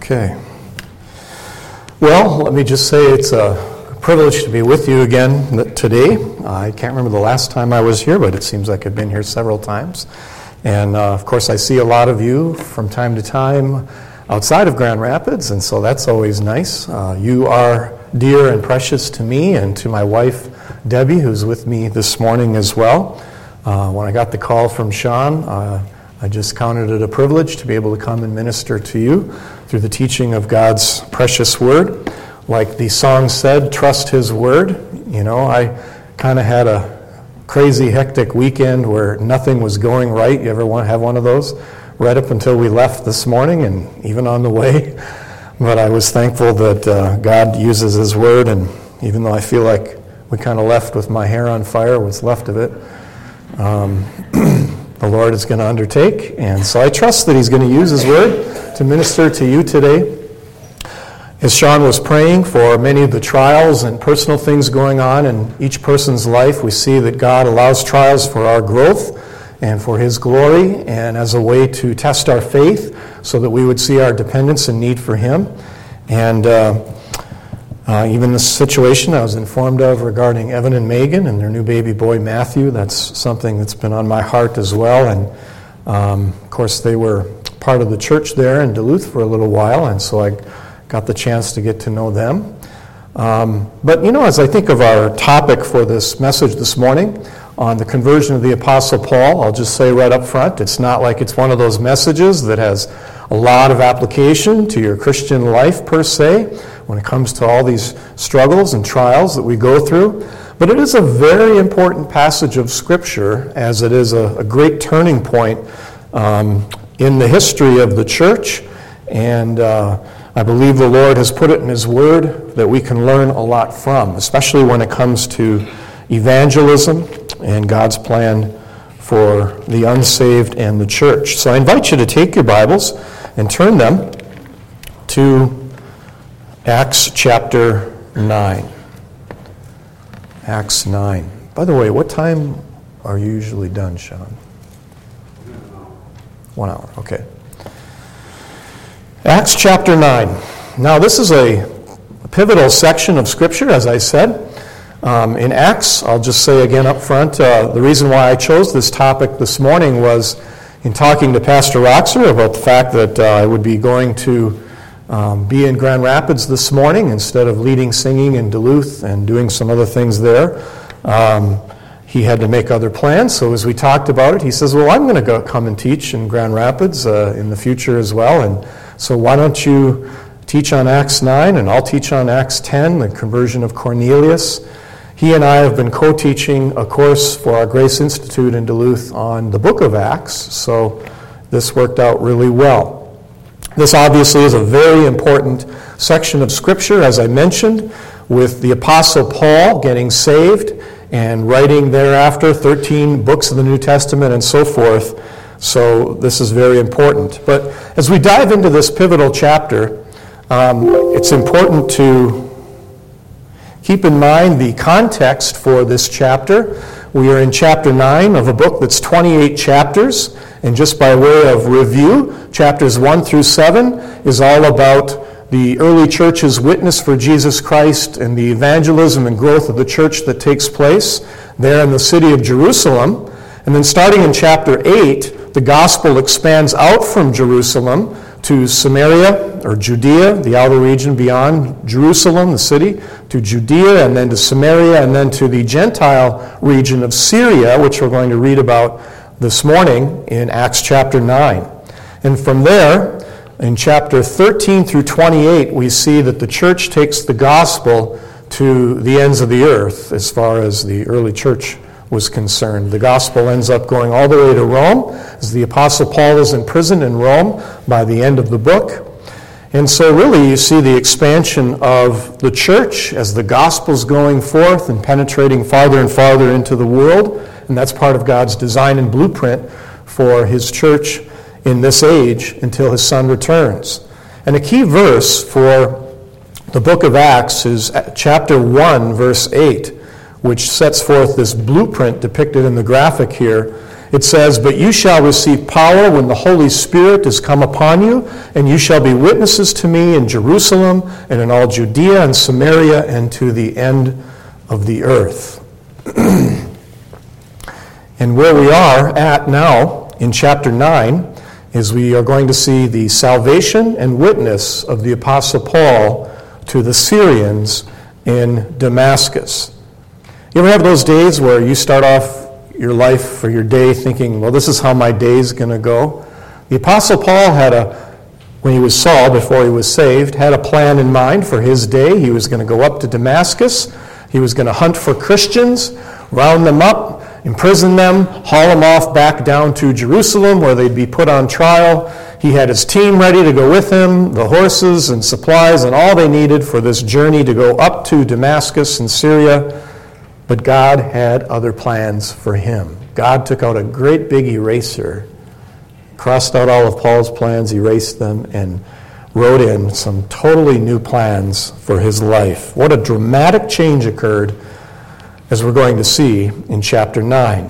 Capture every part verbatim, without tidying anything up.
Okay. Well, let me just say it's a privilege to be with you again today. I can't remember the last time I was here, but it seems like I've been here several times. And uh, of course, I see a lot of you from time to time outside of Grand Rapids, and so that's always nice. Uh, you are dear and precious to me and to my wife, Debbie, who's with me this morning as well. Uh, when I got the call from Sean, uh, I just counted it a privilege to be able to come and minister to you through the teaching of God's precious Word. Like the song said, trust His Word. You know, I kind of had a crazy, hectic weekend where nothing was going right. You ever want have one of those? Right up until we left this morning and even on the way. But I was thankful that uh, God uses His Word, and even though I feel like we kind of left with my hair on fire, what's left of it, um, the Lord is going to undertake. And so I trust that He's going to use His Word to minister to you today. As Sean was praying for many of the trials and personal things going on in each person's life, we see that God allows trials for our growth and for His glory and as a way to test our faith so that we would see our dependence and need for Him. And uh, uh, even this situation I was informed of regarding Evan and Megan and their new baby boy Matthew, that's something that's been on my heart as well. And um, of course they were part of the church there in Duluth for a little while, and so I got the chance to get to know them. Um, but you know, as I think of our topic for this message this morning on the conversion of the Apostle Paul, I'll just say right up front, it's not like it's one of those messages that has a lot of application to your Christian life per se when it comes to all these struggles and trials that we go through. But it is a very important passage of Scripture, as it is a, a great turning point um, in the history of the church. And uh, I believe the Lord has put it in His Word that we can learn a lot from, especially when it comes to evangelism and God's plan for the unsaved and the church. So I invite you to take your Bibles and turn them to Acts chapter nine. Acts nine. By the way, what time are you usually done, Sean? One hour, okay. Acts chapter nine. Now, this is a, a pivotal section of Scripture, as I said. Um, in Acts, I'll just say again up front, uh, the reason why I chose this topic this morning was in talking to Pastor Roxer about the fact that uh, I would be going to um, be in Grand Rapids this morning instead of leading singing in Duluth and doing some other things there. Um, he had to make other plans, so as we talked about it, he says, well, I'm going to go come and teach in Grand Rapids uh, in the future as well, and so why don't you teach on Acts nine, and I'll teach on Acts ten, the conversion of Cornelius. He and I have been co-teaching a course for our Grace Institute in Duluth on the book of Acts, so this worked out really well. This obviously is a very important section of Scripture, as I mentioned, with the Apostle Paul getting saved and writing thereafter thirteen books of the New Testament and so forth. So this is very important. But as we dive into this pivotal chapter, um, it's important to keep in mind the context for this chapter. We are in chapter nine of a book that's twenty-eight chapters, and just by way of review, chapters one through seven is all about the early church's witness for Jesus Christ and the evangelism and growth of the church that takes place there in the city of Jerusalem. And then starting in chapter eight, the gospel expands out from Jerusalem to Samaria, or Judea, the outer region beyond Jerusalem, the city, to Judea, and then to Samaria, and then to the Gentile region of Syria, which we're going to read about this morning in Acts chapter nine. And from there, in chapter thirteen through twenty-eight, we see that the church takes the gospel to the ends of the earth as far as the early church was concerned. The gospel ends up going all the way to Rome, as the Apostle Paul is in prison in Rome by the end of the book. And so really you see the expansion of the church as the gospel's going forth and penetrating farther and farther into the world, and that's part of God's design and blueprint for His church in this age until His Son returns. And a key verse for the book of Acts is chapter one, verse eight, which sets forth this blueprint depicted in the graphic here. It says, "But you shall receive power when the Holy Spirit is come upon you, and you shall be witnesses to me in Jerusalem and in all Judea and Samaria and to the end of the earth." And where we are at now in chapter nine is we are going to see the salvation and witness of the Apostle Paul to the Syrians in Damascus. You ever have those days where you start off your life for your day thinking, well, this is how my day is going to go? The Apostle Paul had a, when he was Saul, before he was saved, had a plan in mind for his day. He was going to go up to Damascus. He was going to hunt for Christians, round them up, imprison them, haul them off back down to Jerusalem where they'd be put on trial. He had his team ready to go with him, the horses and supplies and all they needed for this journey to go up to Damascus in Syria. But God had other plans for him. God took out a great big eraser, crossed out all of Paul's plans, erased them, and wrote in some totally new plans for his life. What a dramatic change occurred, as we're going to see in chapter nine.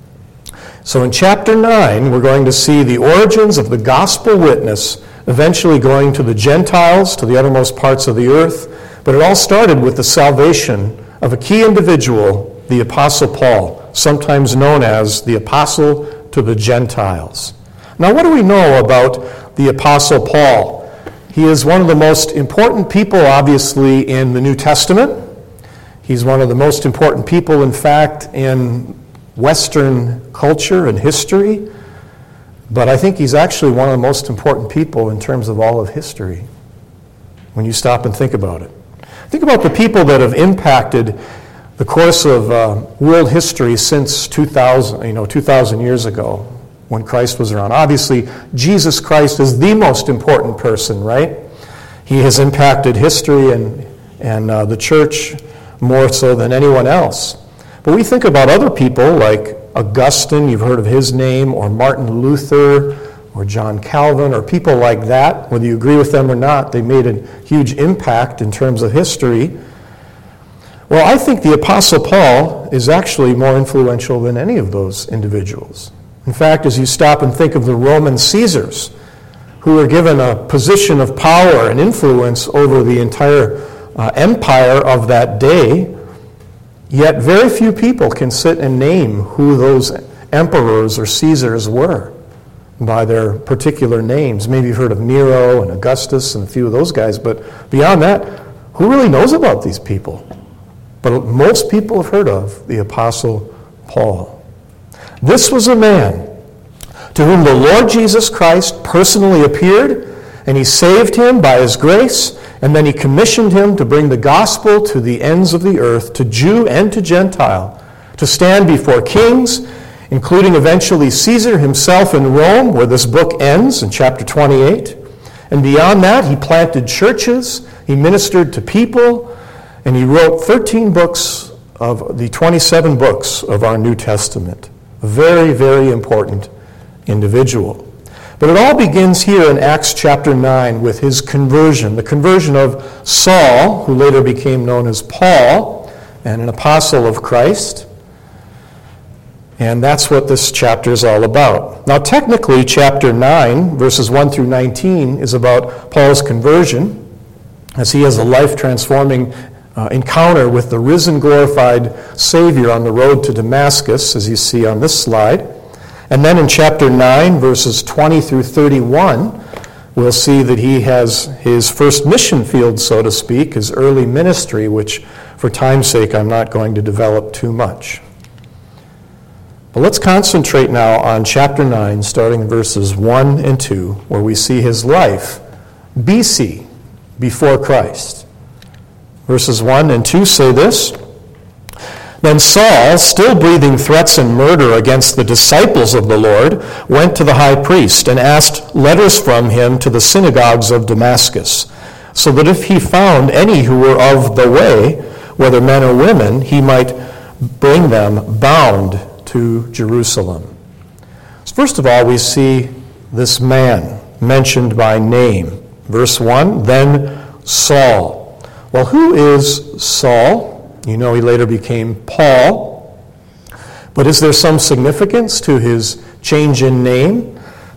So in chapter nine, we're going to see the origins of the gospel witness eventually going to the Gentiles, to the uttermost parts of the earth. But it all started with the salvation of a key individual, the Apostle Paul, sometimes known as the Apostle to the Gentiles. Now, what do we know about the Apostle Paul? He is one of the most important people, obviously, in the New Testament. He's one of the most important people, in fact, in Western culture and history. But I think he's actually one of the most important people in terms of all of history, when you stop and think about it. Think about the people that have impacted the course of uh, world history since two thousand, you know, two thousand years ago, when Christ was around. Obviously, Jesus Christ is the most important person, right? He has impacted history and, and uh, the church more so than anyone else. But we think about other people like Augustine, you've heard of his name, or Martin Luther, or John Calvin, or people like that. Whether you agree with them or not, they made a huge impact in terms of history. Well, I think the Apostle Paul is actually more influential than any of those individuals. In fact, as you stop and think of the Roman Caesars, who were given a position of power and influence over the entire uh, empire of that day, yet very few people can sit and name who those emperors or Caesars were by their particular names. Maybe you've heard of Nero and Augustus and a few of those guys, but beyond that, who really knows about these people? But most people have heard of the Apostle Paul. This was a man to whom the Lord Jesus Christ personally appeared, and he saved him by his grace, and then he commissioned him to bring the gospel to the ends of the earth, to Jew and to Gentile, to stand before kings, including eventually Caesar himself in Rome, where this book ends in chapter twenty-eight. And beyond that, he planted churches, he ministered to people, and he wrote thirteen books of the twenty-seven books of our New Testament. A very, very important individual. But it all begins here in Acts chapter nine with his conversion, the conversion of Saul, who later became known as Paul, and an apostle of Christ. And that's what this chapter is all about. Now, technically, chapter nine, verses one through nineteen, is about Paul's conversion, as he has a life-transforming uh, encounter with the risen, glorified Savior on the road to Damascus, as you see on this slide. And then in chapter nine, verses twenty through thirty-one, we'll see that he has his first mission field, so to speak, his early ministry, which, for time's sake, I'm not going to develop too much. But let's concentrate now on chapter nine, starting in verses one and two, where we see his life, B C, before Christ. Verses one and two say this: Then Saul, still breathing threats and murder against the disciples of the Lord, went to the high priest and asked letters from him to the synagogues of Damascus, so that if he found any who were of the way, whether men or women, he might bring them bound to Jerusalem. So first of all, we see this man mentioned by name. Verse one, then Saul. Well, who is Saul? You know he later became Paul. But is there some significance to his change in name?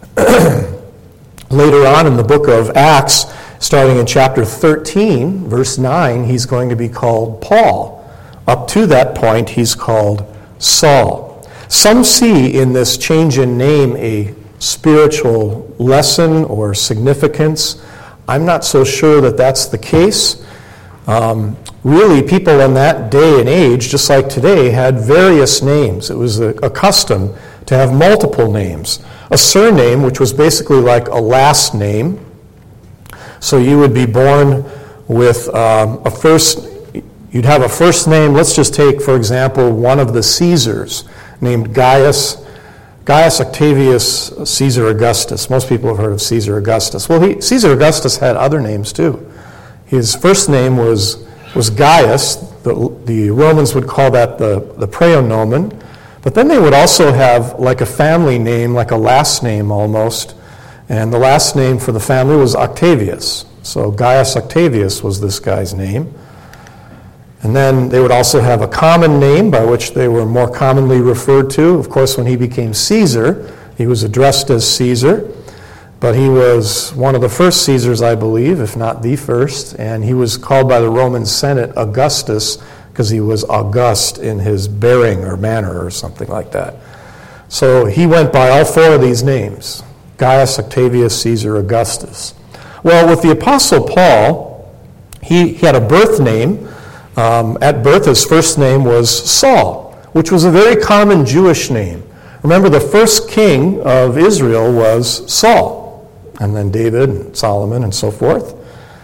Later on in the book of Acts, starting in chapter thirteen, verse nine, he's going to be called Paul. Up to that point, he's called Saul. Some see in this change in name a spiritual lesson or significance. I'm not so sure that that's the case. Um, really, people in that day and age, just like today, had various names. It was a, a custom to have multiple names. A surname, which was basically like a last name. So you would be born with um, a first, you'd have a first name. Let's just take, for example, one of the Caesars named Gaius, Gaius Octavius Caesar Augustus. Most people have heard of Caesar Augustus. Well, he, Caesar Augustus had other names too. His first name was, was Gaius. The, the Romans would call that the, the praenomen. But then they would also have like a family name, like a last name almost. And the last name for the family was Octavius. So Gaius Octavius was this guy's name. And then they would also have a common name by which they were more commonly referred to. Of course, when he became Caesar, he was addressed as Caesar. But he was one of the first Caesars, I believe, if not the first. And he was called by the Roman Senate Augustus because he was august in his bearing or manner or something like that. So he went by all four of these names: Gaius Octavius Caesar Augustus. Well, with the Apostle Paul, he, he had a birth name. Um, at birth, his first name was Saul, which was a very common Jewish name. Remember, the first king of Israel was Saul, and then David and Solomon and so forth.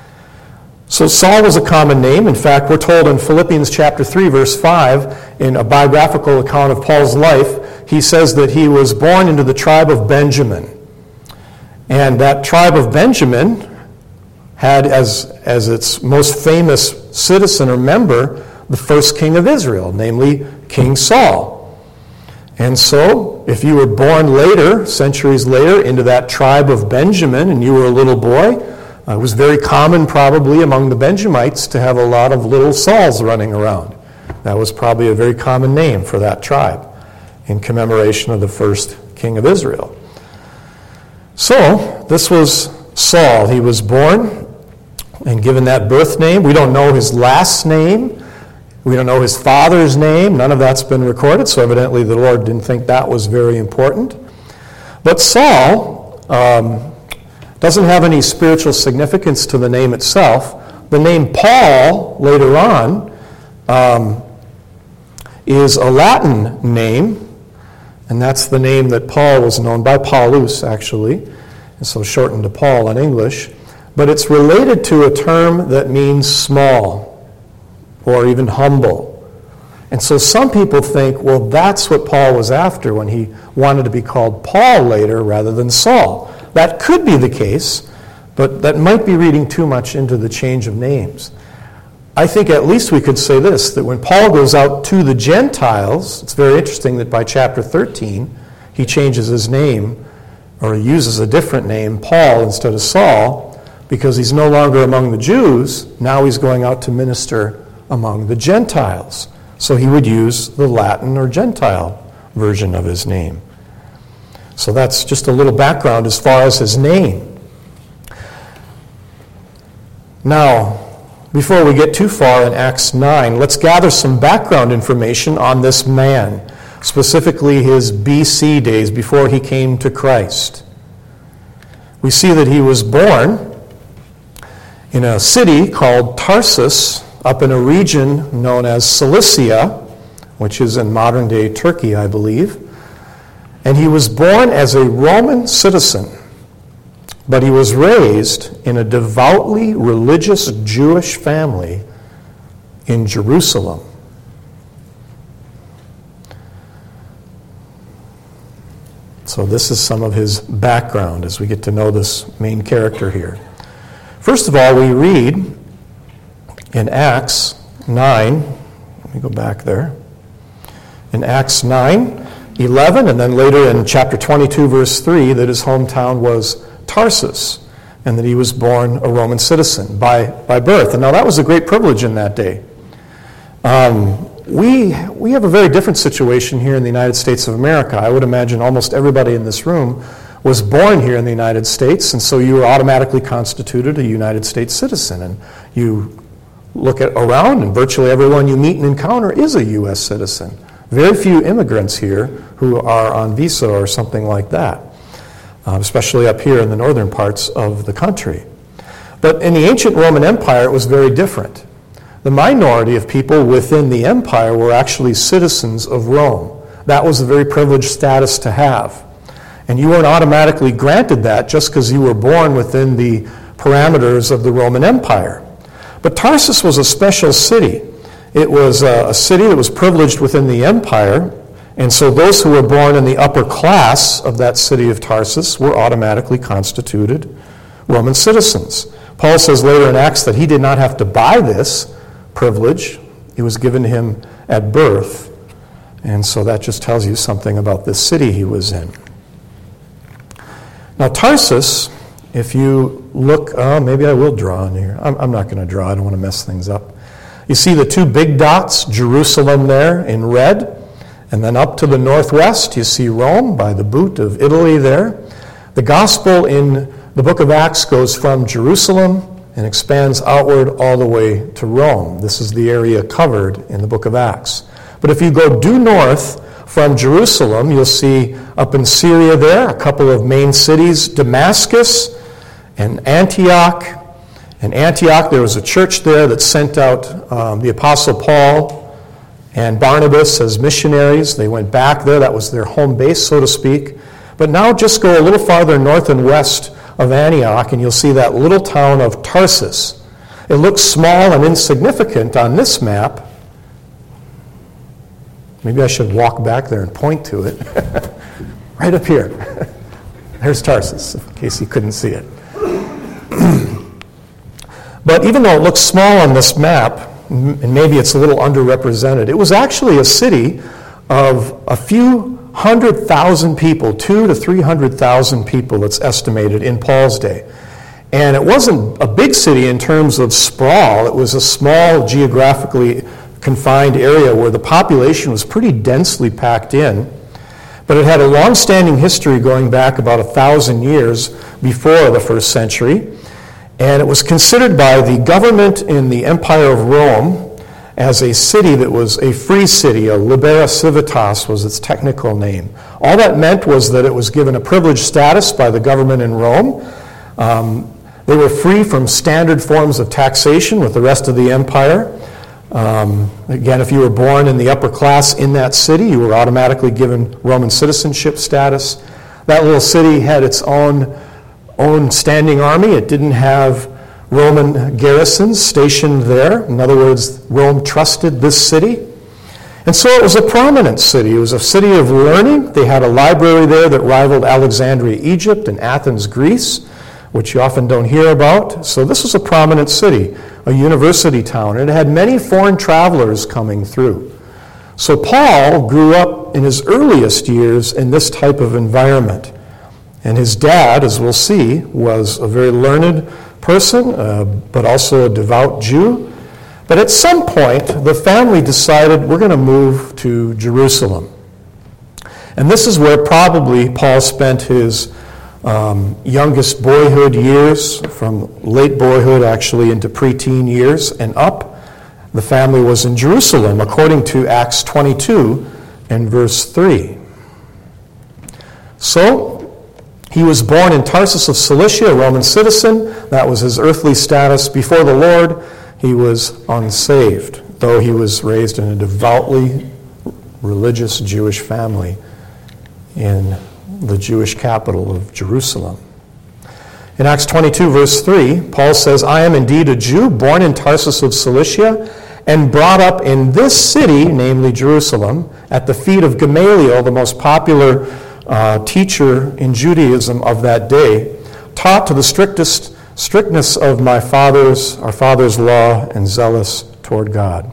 So Saul was a common name. In fact, we're told in Philippians chapter three, verse five, in a biographical account of Paul's life, he says that he was born into the tribe of Benjamin. And that tribe of Benjamin had as, as its most famous citizen or member the first king of Israel, namely King Saul. And so, if you were born later, centuries later, into that tribe of Benjamin, and you were a little boy, uh, it was very common probably among the Benjamites to have a lot of little Sauls running around. That was probably a very common name for that tribe in commemoration of the first king of Israel. So, this was Saul. He was born and given that birth name. We don't know his last name. We don't know his father's name. None of that's been recorded, so evidently the Lord didn't think that was very important. But Saul um, doesn't have any spiritual significance to the name itself. The name Paul, later on, um, is a Latin name, and that's the name that Paul was known by, Paulus, actually, and so shortened to Paul in English. But it's related to a term that means small or even humble. And so some people think, well, that's what Paul was after when he wanted to be called Paul later rather than Saul. That could be the case, but that might be reading too much into the change of names. I think at least we could say this, that when Paul goes out to the Gentiles, it's very interesting that by chapter thirteen, he changes his name, or he uses a different name, Paul, instead of Saul, because he's no longer among the Jews. Now he's going out to minister among the Gentiles. So he would use the Latin or Gentile version of his name. So that's just a little background as far as his name. Now, before we get too far in Acts nine, let's gather some background information on this man, specifically his B C days before he came to Christ. We see that he was born in a city called Tarsus, up in a region known as Cilicia, which is in modern-day Turkey, I believe. And he was born as a Roman citizen, but he was raised in a devoutly religious Jewish family in Jerusalem. So this is some of his background as we get to know this main character here. First of all, we read in Acts nine, let me go back there, in Acts nine, eleven, and then later in chapter twenty-two, verse three, that his hometown was Tarsus, and that he was born a Roman citizen by, by birth. And now that was a great privilege in that day. Um, we we have a very different situation here in the United States of America. I would imagine almost everybody in this room was born here in the United States, and so you were automatically constituted a United States citizen. And you look at around, and virtually everyone you meet and encounter is a U S citizen. Very few immigrants here who are on visa or something like that, uh, especially up here in the northern parts of the country. But in the ancient Roman Empire, it was very different. The minority of people within the empire were actually citizens of Rome. That was a very privileged status to have. And you weren't automatically granted that just because you were born within the parameters of the Roman Empire. But Tarsus was a special city. It was a, a city that was privileged within the empire, and so those who were born in the upper class of that city of Tarsus were automatically constituted Roman citizens. Paul says later in Acts that he did not have to buy this privilege. It was given to him at birth, and so that just tells you something about this city he was in. Now Tarsus, if you look, uh, maybe I will draw in here. I'm, I'm not going to draw. I don't want to mess things up. You see the two big dots, Jerusalem there in red, and then up to the northwest you see Rome by the boot of Italy there. The gospel in the book of Acts goes from Jerusalem and expands outward all the way to Rome. This is the area covered in the book of Acts. But if you go due north from Jerusalem, you'll see up in Syria there a couple of main cities, Damascus and Antioch. In Antioch, there was a church there that sent out um, the Apostle Paul and Barnabas as missionaries. They went back there. That was their home base, so to speak. But now just go a little farther north and west of Antioch, and you'll see that little town of Tarsus. It looks small and insignificant on this map. Maybe I should walk back there and point to it. Right up here. There's Tarsus, in case you couldn't see it. But even though it looks small on this map, and maybe it's a little underrepresented, it was actually a city of a few hundred thousand people, two to three hundred thousand people, it's estimated, in Paul's day. And it wasn't a big city in terms of sprawl. It was a small, geographically confined area where the population was pretty densely packed in. But it had a long-standing history going back about a thousand years before the first century. And it was considered by the government in the Empire of Rome as a city that was a free city. A libera civitas was its technical name. All that meant was that it was given a privileged status by the government in Rome. Um, they were free from standard forms of taxation with the rest of the empire. Um, again, if you were born in the upper class in that city, you were automatically given Roman citizenship status. That little city had its own own standing army. It didn't have Roman garrisons stationed there. In other words, Rome trusted this city. And so it was a prominent city. It was a city of learning. They had a library there that rivaled Alexandria, Egypt, and Athens, Greece, which you often don't hear about. So this was a prominent city, a university town. And it had many foreign travelers coming through. So Paul grew up in his earliest years in this type of environment. And his dad, as we'll see, was a very learned person, uh, but also a devout Jew. But at some point, the family decided we're going to move to Jerusalem. And this is where probably Paul spent his um, youngest boyhood years, from late boyhood actually into preteen years and up. The family was in Jerusalem, according to Acts twenty-two and verse three. So, he was born in Tarsus of Cilicia, a Roman citizen. That was his earthly status. Before the Lord, he was unsaved, though he was raised in a devoutly religious Jewish family in the Jewish capital of Jerusalem. In Acts twenty-two, verse three, Paul says, I am indeed a Jew, born in Tarsus of Cilicia, and brought up in this city, namely Jerusalem, at the feet of Gamaliel, the most popular Uh, teacher in Judaism of that day, taught to the strictest strictness of my father's, our father's law, and zealous toward God.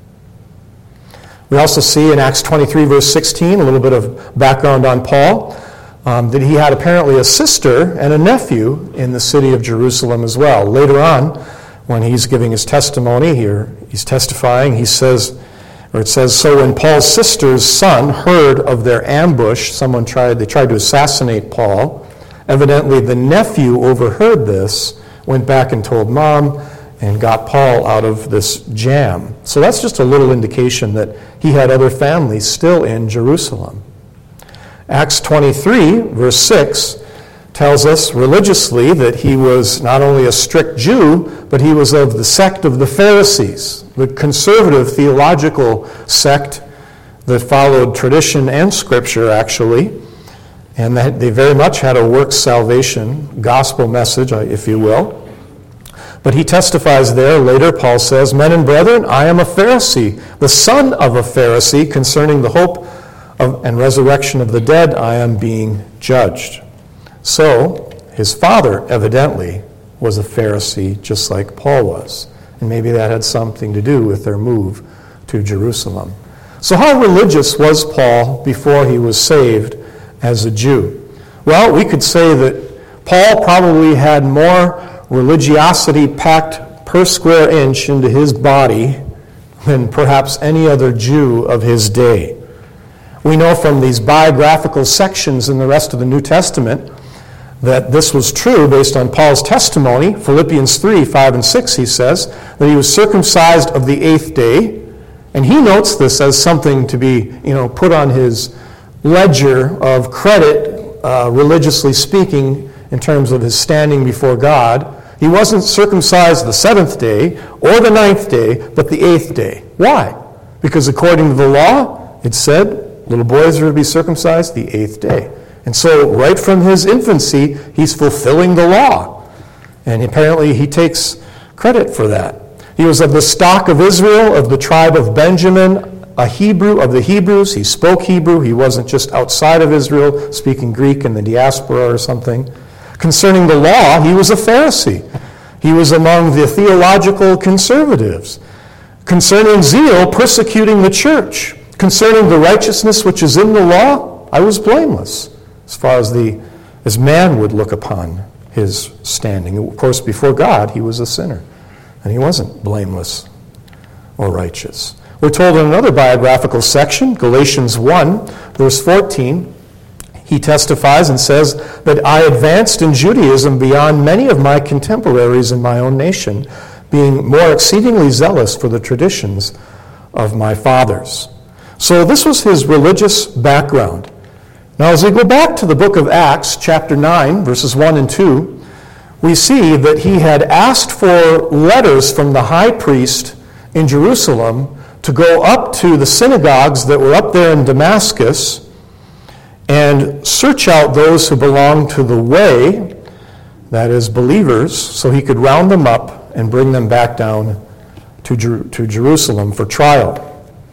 We also see in Acts twenty-three, verse sixteen, a little bit of background on Paul, um, that he had apparently a sister and a nephew in the city of Jerusalem as well. Later on, when he's giving his testimony here, he's testifying, he says, Or it says, so when Paul's sister's son heard of their ambush, someone tried, they tried to assassinate Paul. Evidently, the nephew overheard this, went back and told mom, and got Paul out of this jam. So that's just a little indication that he had other families still in Jerusalem. Acts twenty-three, verse six, tells us religiously that he was not only a strict Jew, but he was of the sect of the Pharisees, the conservative theological sect that followed tradition and Scripture, actually, and that they very much had a works salvation gospel message, if you will. But he testifies there, later Paul says, men and brethren, I am a Pharisee, the son of a Pharisee, concerning the hope of, and resurrection of the dead, I am being judged. So, his father, evidently, was a Pharisee, just like Paul was. And maybe that had something to do with their move to Jerusalem. So how religious was Paul before he was saved as a Jew? Well, we could say that Paul probably had more religiosity packed per square inch into his body than perhaps any other Jew of his day. We know from these biographical sections in the rest of the New Testament that this was true based on Paul's testimony. Philippians three, five, and six, he says, that he was circumcised of the eighth day, and he notes this as something to be, you know, put on his ledger of credit, uh, religiously speaking, in terms of his standing before God. He wasn't circumcised the seventh day or the ninth day, but the eighth day. Why? Because according to the law, it said little boys are to be circumcised the eighth day. And so right from his infancy, he's fulfilling the law. And apparently he takes credit for that. He was of the stock of Israel, of the tribe of Benjamin, a Hebrew of the Hebrews. He spoke Hebrew. He wasn't just outside of Israel speaking Greek in the diaspora or something. Concerning the law, he was a Pharisee. He was among the theological conservatives. Concerning zeal, persecuting the church. Concerning the righteousness which is in the law, I was blameless, as far as the as man would look upon his standing. Of course, before God, he was a sinner, and he wasn't blameless or righteous. We're told in another biographical section, Galatians one, verse fourteen, he testifies and says that I advanced in Judaism beyond many of my contemporaries in my own nation, being more exceedingly zealous for the traditions of my fathers. So this was his religious background. Now as we go back to the book of Acts, chapter nine, verses one and two, we see that he had asked for letters from the high priest in Jerusalem to go up to the synagogues that were up there in Damascus and search out those who belonged to the way, that is, believers, so he could round them up and bring them back down to, Jer- to Jerusalem for trial.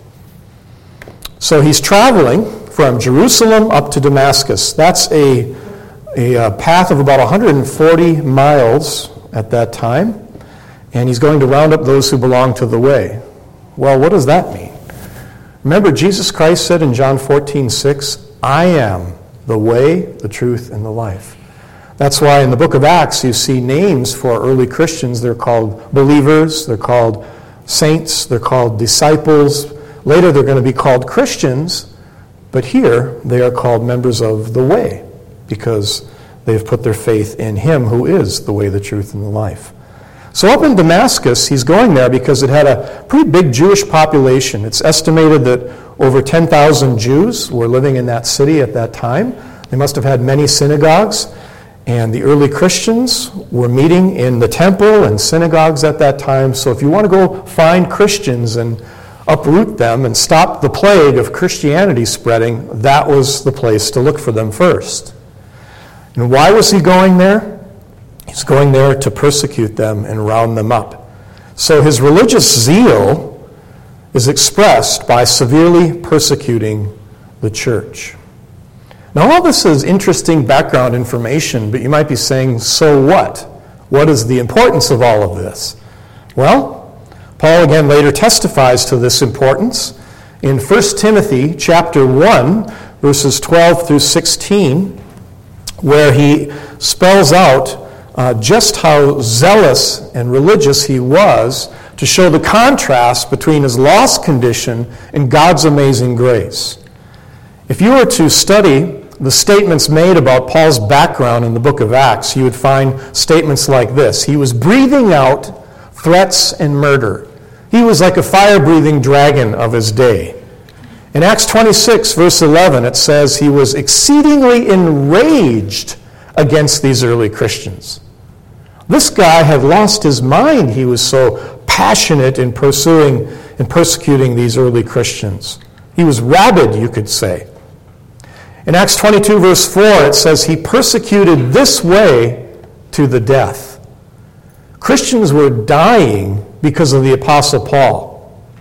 So he's traveling from Jerusalem up to Damascus. That's a, a, a path of about one hundred forty miles at that time, and he's going to round up those who belong to the way. Well, what does that mean? Remember, Jesus Christ said in John fourteen six, I am the way, the truth, and the life. That's why in the book of Acts you see names for early Christians. They're called believers, they're called saints, they're called disciples. Later they're going to be called Christians, but here they are called members of the way because they've put their faith in him who is the way, the truth, and the life. So up in Damascus, he's going there because it had a pretty big Jewish population. It's estimated that over ten thousand Jews were living in that city at that time. They must have had many synagogues, and the early Christians were meeting in the temple and synagogues at that time. So if you want to go find Christians and uproot them and stop the plague of Christianity spreading, that was the place to look for them first. And why was he going there? He's going there to persecute them and round them up. So his religious zeal is expressed by severely persecuting the church. Now all this is interesting background information, but you might be saying, so what? What is the importance of all of this? Well, Paul again later testifies to this importance in First Timothy chapter one, verses twelve through sixteen, where he spells out uh, just how zealous and religious he was to show the contrast between his lost condition and God's amazing grace. If you were to study the statements made about Paul's background in the book of Acts, you would find statements like this. He was breathing out threats and murder. He was like a fire-breathing dragon of his day. In Acts twenty-six, verse eleven, it says he was exceedingly enraged against these early Christians. This guy had lost his mind. He was so passionate in pursuing and persecuting these early Christians. He was rabid, you could say. In Acts twenty-two, verse four, it says he persecuted this way to the death. Christians were dying because of the Apostle Paul.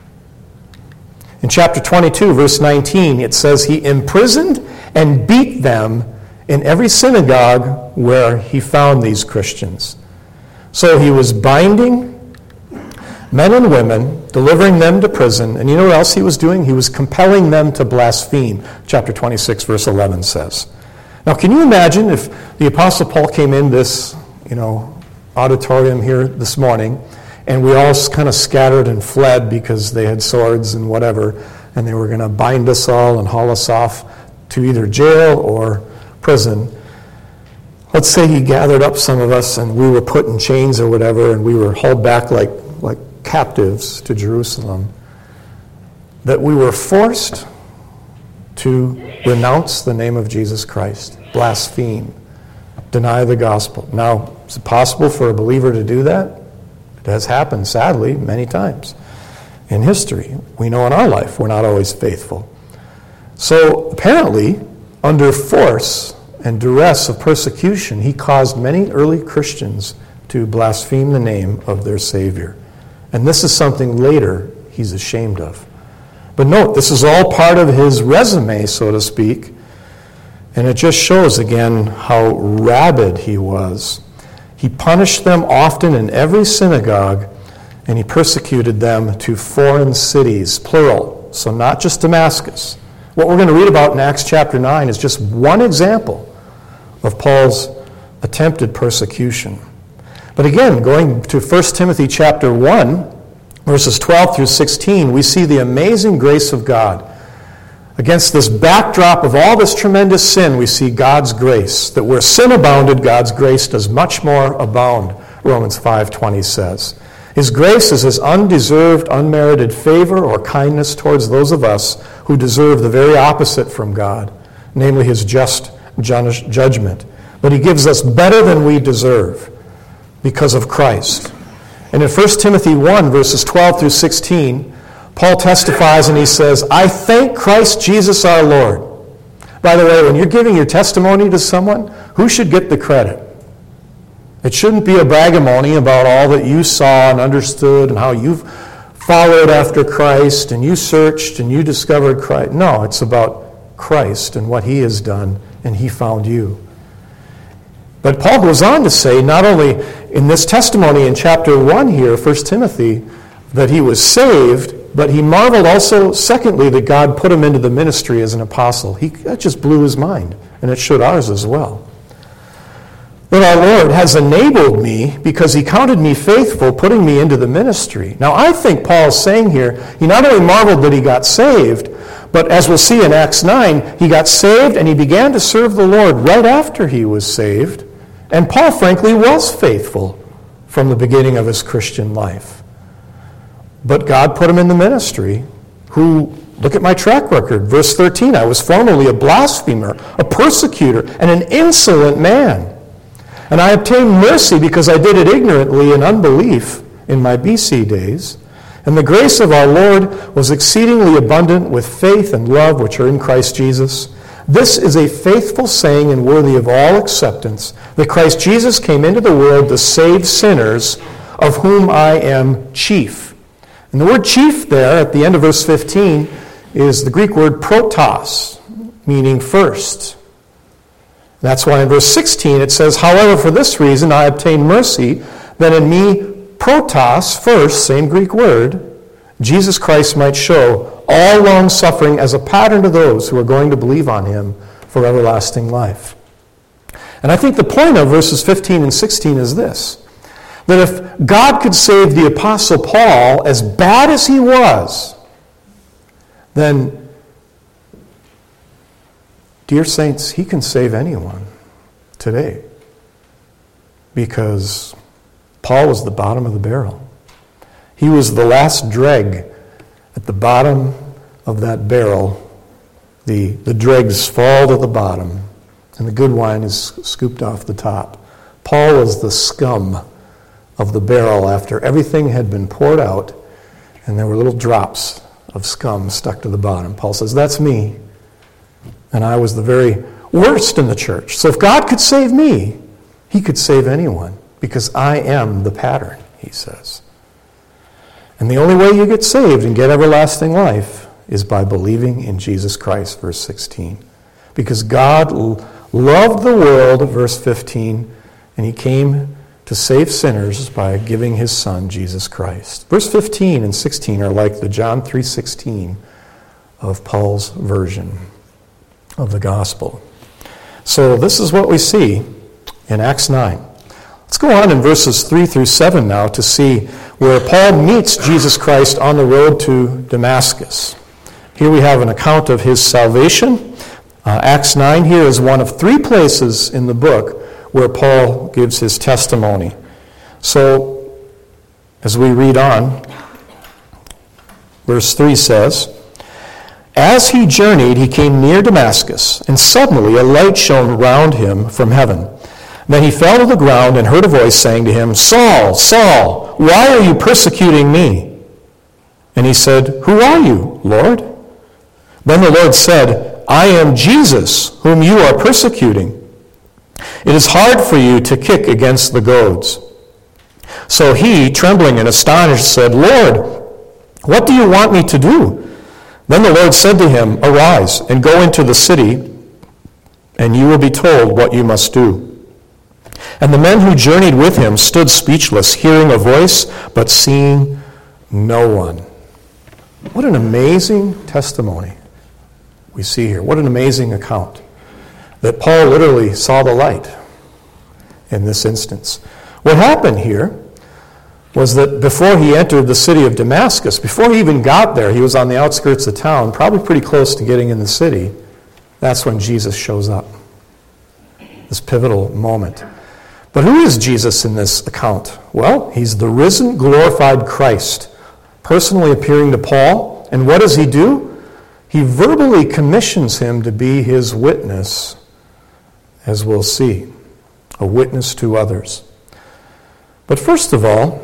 In chapter twenty-two, verse nineteen, it says he imprisoned and beat them in every synagogue where he found these Christians. So he was binding men and women, delivering them to prison, and you know what else he was doing? He was compelling them to blaspheme, chapter twenty-six, verse eleven says. Now, can you imagine if the Apostle Paul came in this, you know, auditorium here this morning, and we all kind of scattered and fled because they had swords and whatever, and they were going to bind us all and haul us off to either jail or prison. Let's say he gathered up some of us and we were put in chains or whatever, and we were hauled back like, like captives to Jerusalem, that we were forced to renounce the name of Jesus Christ, blaspheme, deny the gospel. Now, is it possible for a believer to do that? It has happened, sadly, many times in history. We know in our life we're not always faithful. So apparently, under force and duress of persecution, he caused many early Christians to blaspheme the name of their Savior. And this is something later he's ashamed of. But note, this is all part of his resume, so to speak, and it just shows again how rabid he was. He punished them often in every synagogue, and he persecuted them to foreign cities, plural, so not just Damascus. What we're going to read about in Acts chapter nine is just one example of Paul's attempted persecution. But again, going to First Timothy chapter one, verses twelve through sixteen, we see the amazing grace of God. Against this backdrop of all this tremendous sin, we see God's grace, that where sin abounded, God's grace does much more abound, Romans five twenty says. His grace is his undeserved, unmerited favor or kindness towards those of us who deserve the very opposite from God, namely his just judgment. But he gives us better than we deserve because of Christ. And in First Timothy one, verses twelve through sixteen, Paul testifies and he says, I thank Christ Jesus our Lord. By the way, when you're giving your testimony to someone, who should get the credit? It shouldn't be a bragamony about all that you saw and understood and how you've followed after Christ and you searched and you discovered Christ. No, it's about Christ and what he has done, and he found you. But Paul goes on to say, not only in this testimony in chapter one here, First Timothy, that he was saved, but he marveled also, secondly, that God put him into the ministry as an apostle. He, that just blew his mind, and it should ours as well. That our Lord has enabled me because he counted me faithful, putting me into the ministry. Now, I think Paul's saying here, he not only marveled that he got saved, but as we'll see in Acts nine, he got saved and he began to serve the Lord right after he was saved. And Paul, frankly, was faithful from the beginning of his Christian life. But God put him in the ministry, who, look at my track record. Verse thirteen, I was formerly a blasphemer, a persecutor, and an insolent man. And I obtained mercy because I did it ignorantly in unbelief in my B C days. And the grace of our Lord was exceedingly abundant with faith and love which are in Christ Jesus. This is a faithful saying and worthy of all acceptance, that Christ Jesus came into the world to save sinners, of whom I am chief. And the word chief there at the end of verse fifteen is the Greek word protos, meaning first. That's why in verse sixteen it says, however, for this reason I obtained mercy, that in me protos, first, same Greek word, Jesus Christ might show all long-suffering as a pattern to those who are going to believe on him for everlasting life. And I think the point of verses fifteen and sixteen is this, that if God could save the Apostle Paul, as bad as he was, then, dear saints, he can save anyone today. Because Paul was the bottom of the barrel. He was the last dreg at the bottom of that barrel. The, the dregs fall to the bottom, and the good wine is scooped off the top. Paul was the scum of the barrel after everything had been poured out, and there were little drops of scum stuck to the bottom. Paul says, that's me. And I was the very worst in the church. So if God could save me, he could save anyone, because I am the pattern, he says. And the only way you get saved and get everlasting life is by believing in Jesus Christ, verse sixteen. Because God loved the world, verse fifteen, and he came to save sinners by giving his Son, Jesus Christ. Verse fifteen and sixteen are like the John three sixteen of Paul's version of the gospel. So this is what we see in Acts nine. Let's go on in verses three through seven now to see where Paul meets Jesus Christ on the road to Damascus. Here we have an account of his salvation. Uh, Acts nine here is one of three places in the book where Paul gives his testimony. So, as we read on, verse three says, as he journeyed, he came near Damascus, and suddenly a light shone round him from heaven. Then he fell to the ground and heard a voice saying to him, Saul, Saul, why are you persecuting me? And he said, Who are you, Lord? Then the Lord said, I am Jesus, whom you are persecuting. It is hard for you to kick against the goads. So he, trembling and astonished, said, Lord, what do you want me to do? Then the Lord said to him, Arise and go into the city, and you will be told what you must do. And the men who journeyed with him stood speechless, hearing a voice, but seeing no one. What an amazing testimony we see here. What an amazing account. That Paul literally saw the light in this instance. What happened here was that before he entered the city of Damascus, before he even got there, he was on the outskirts of town, probably pretty close to getting in the city. That's when Jesus shows up. This pivotal moment. But who is Jesus in this account? Well, he's the risen, glorified Christ, personally appearing to Paul. And what does he do? He verbally commissions him to be his witness, as we'll see, a witness to others. But first of all,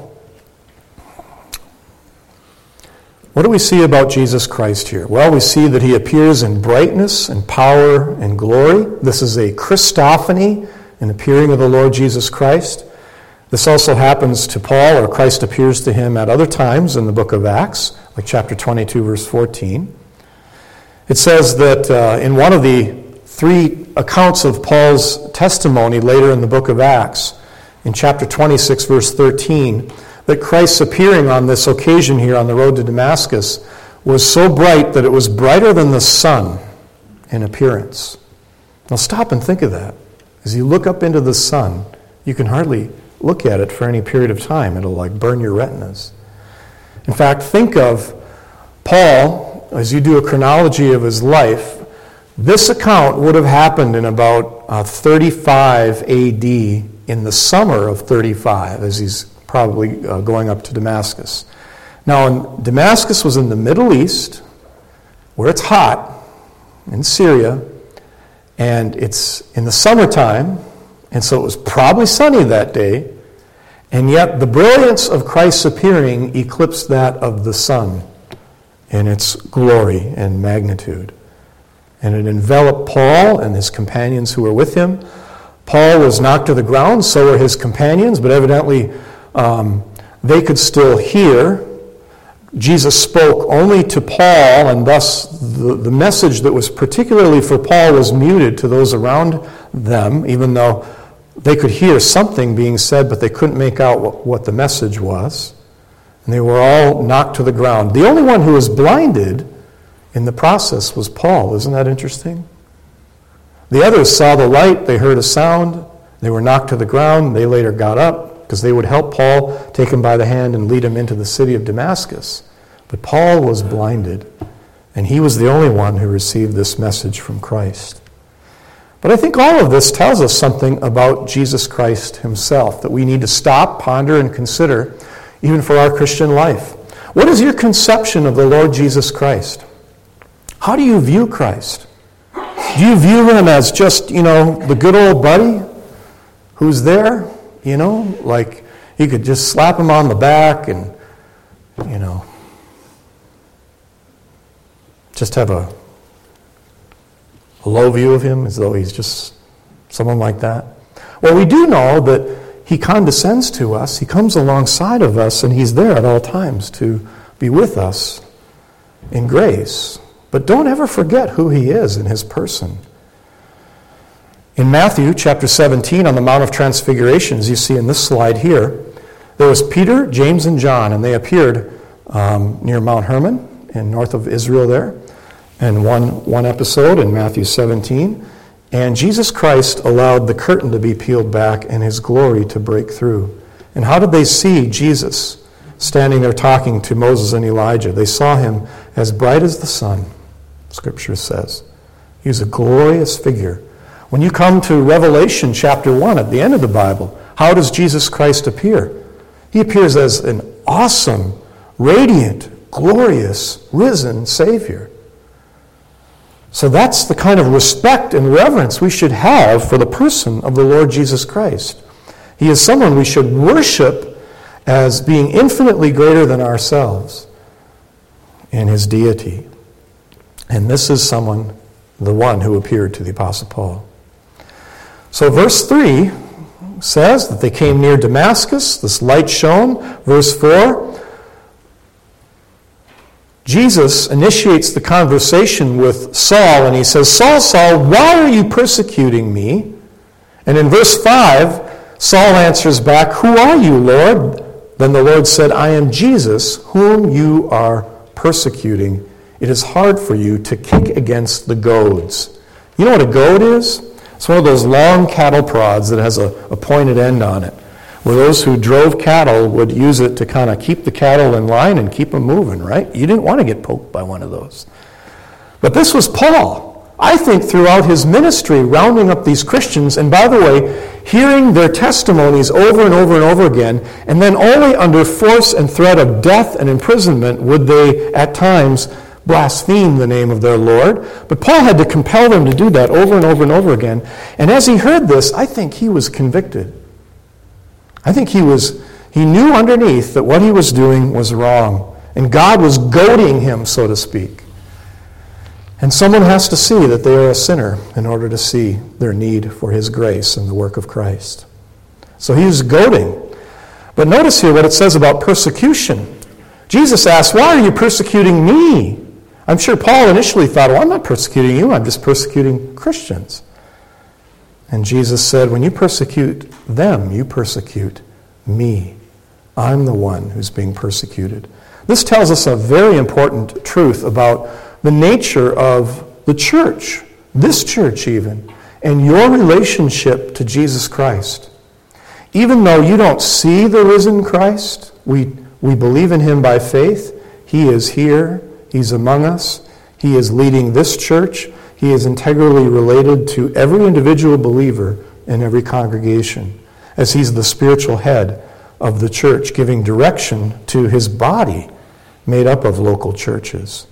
what do we see about Jesus Christ here? Well, we see that he appears in brightness and power and glory. This is a Christophany, an appearing of the Lord Jesus Christ. This also happens to Paul, or Christ appears to him at other times in the book of Acts, like chapter twenty-two, verse fourteen. It says that uh, in one of the three accounts of Paul's testimony later in the book of Acts, in chapter twenty-six, verse thirteen, that Christ's appearing on this occasion here on the road to Damascus was so bright that it was brighter than the sun in appearance. Now stop and think of that. As you look up into the sun, you can hardly look at it for any period of time. It'll like burn your retinas. In fact, think of Paul, as you do a chronology of his life. This account would have happened in about uh, thirty-five A D, in the summer of thirty-five, as he's probably uh, going up to Damascus. Now, in, Damascus was in the Middle East, where it's hot, in Syria, and it's in the summertime, and so it was probably sunny that day, and yet the brilliance of Christ's appearing eclipsed that of the sun in its glory and magnitude. And it enveloped Paul and his companions who were with him. Paul was knocked to the ground, so were his companions, but evidently um, they could still hear. Jesus spoke only to Paul, and thus the, the message that was particularly for Paul was muted to those around them, even though they could hear something being said, but they couldn't make out what, what the message was. And they were all knocked to the ground. The only one who was blinded in the process was Paul. Isn't that interesting? The others saw the light, they heard a sound, they were knocked to the ground, they later got up, because they would help Paul, take him by the hand, and lead him into the city of Damascus. But Paul was blinded, and he was the only one who received this message from Christ. But I think all of this tells us something about Jesus Christ himself that we need to stop, ponder, and consider, even for our Christian life. What is your conception of the Lord Jesus Christ? How do you view Christ? Do you view him as just, you know, the good old buddy who's there, you know, like you could just slap him on the back and, you know, just have a, a low view of him as though he's just someone like that? Well, we do know that he condescends to us, he comes alongside of us, and he's there at all times to be with us in grace. But don't ever forget who he is in his person. In Matthew chapter seventeen, on the Mount of Transfiguration, as you see in this slide here, there was Peter, James, and John, and they appeared um, near Mount Hermon, in north of Israel there, in one, one episode in Matthew seventeen. And Jesus Christ allowed the curtain to be peeled back and his glory to break through. And how did they see Jesus standing there talking to Moses and Elijah? They saw him as bright as the sun, Scripture says. He's a glorious figure. When you come to Revelation chapter one, at the end of the Bible, how does Jesus Christ appear? He appears as an awesome, radiant, glorious, risen Savior. So that's the kind of respect and reverence we should have for the person of the Lord Jesus Christ. He is someone we should worship as being infinitely greater than ourselves in his deity. And this is someone, the one who appeared to the Apostle Paul. So verse three says that they came near Damascus, this light shone. Verse four, Jesus initiates the conversation with Saul, and he says, Saul, Saul, why are you persecuting me? And in verse five, Saul answers back, who are you, Lord? Then the Lord said, I am Jesus, whom you are persecuting. It is hard for you to kick against the goads. You know what a goad is? It's one of those long cattle prods that has a, a pointed end on it, where those who drove cattle would use it to kind of keep the cattle in line and keep them moving, right? You didn't want to get poked by one of those. But this was Paul. I think throughout his ministry, rounding up these Christians, and by the way, hearing their testimonies over and over and over again, and then only under force and threat of death and imprisonment would they at times blaspheme the name of their Lord. But Paul had to compel them to do that over and over and over again. And as he heard this, I think he was convicted. I think he was, he knew underneath that what he was doing was wrong. And God was goading him, so to speak. And someone has to see that they are a sinner in order to see their need for his grace and the work of Christ. So he was goading. But notice here what it says about persecution. Jesus asked, why are you persecuting me? I'm sure Paul initially thought, well, I'm not persecuting you, I'm just persecuting Christians. And Jesus said, when you persecute them, you persecute me. I'm the one who's being persecuted. This tells us a very important truth about the nature of the church, this church even, and your relationship to Jesus Christ. Even though you don't see the risen Christ, we, we believe in him by faith. He is here. He's among us. He is leading this church. He is integrally related to every individual believer in every congregation, as he's the spiritual head of the church, giving direction to his body made up of local churches.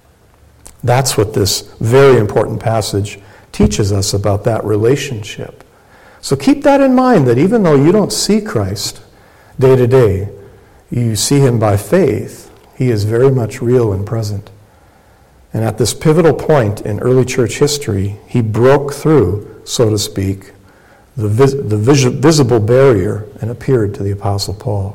That's what this very important passage teaches us about that relationship. So keep that in mind, that even though you don't see Christ day to day, you see him by faith. He is very much real and present. And at this pivotal point in early church history, he broke through, so to speak, the, vis- the vis- visible barrier and appeared to the Apostle Paul.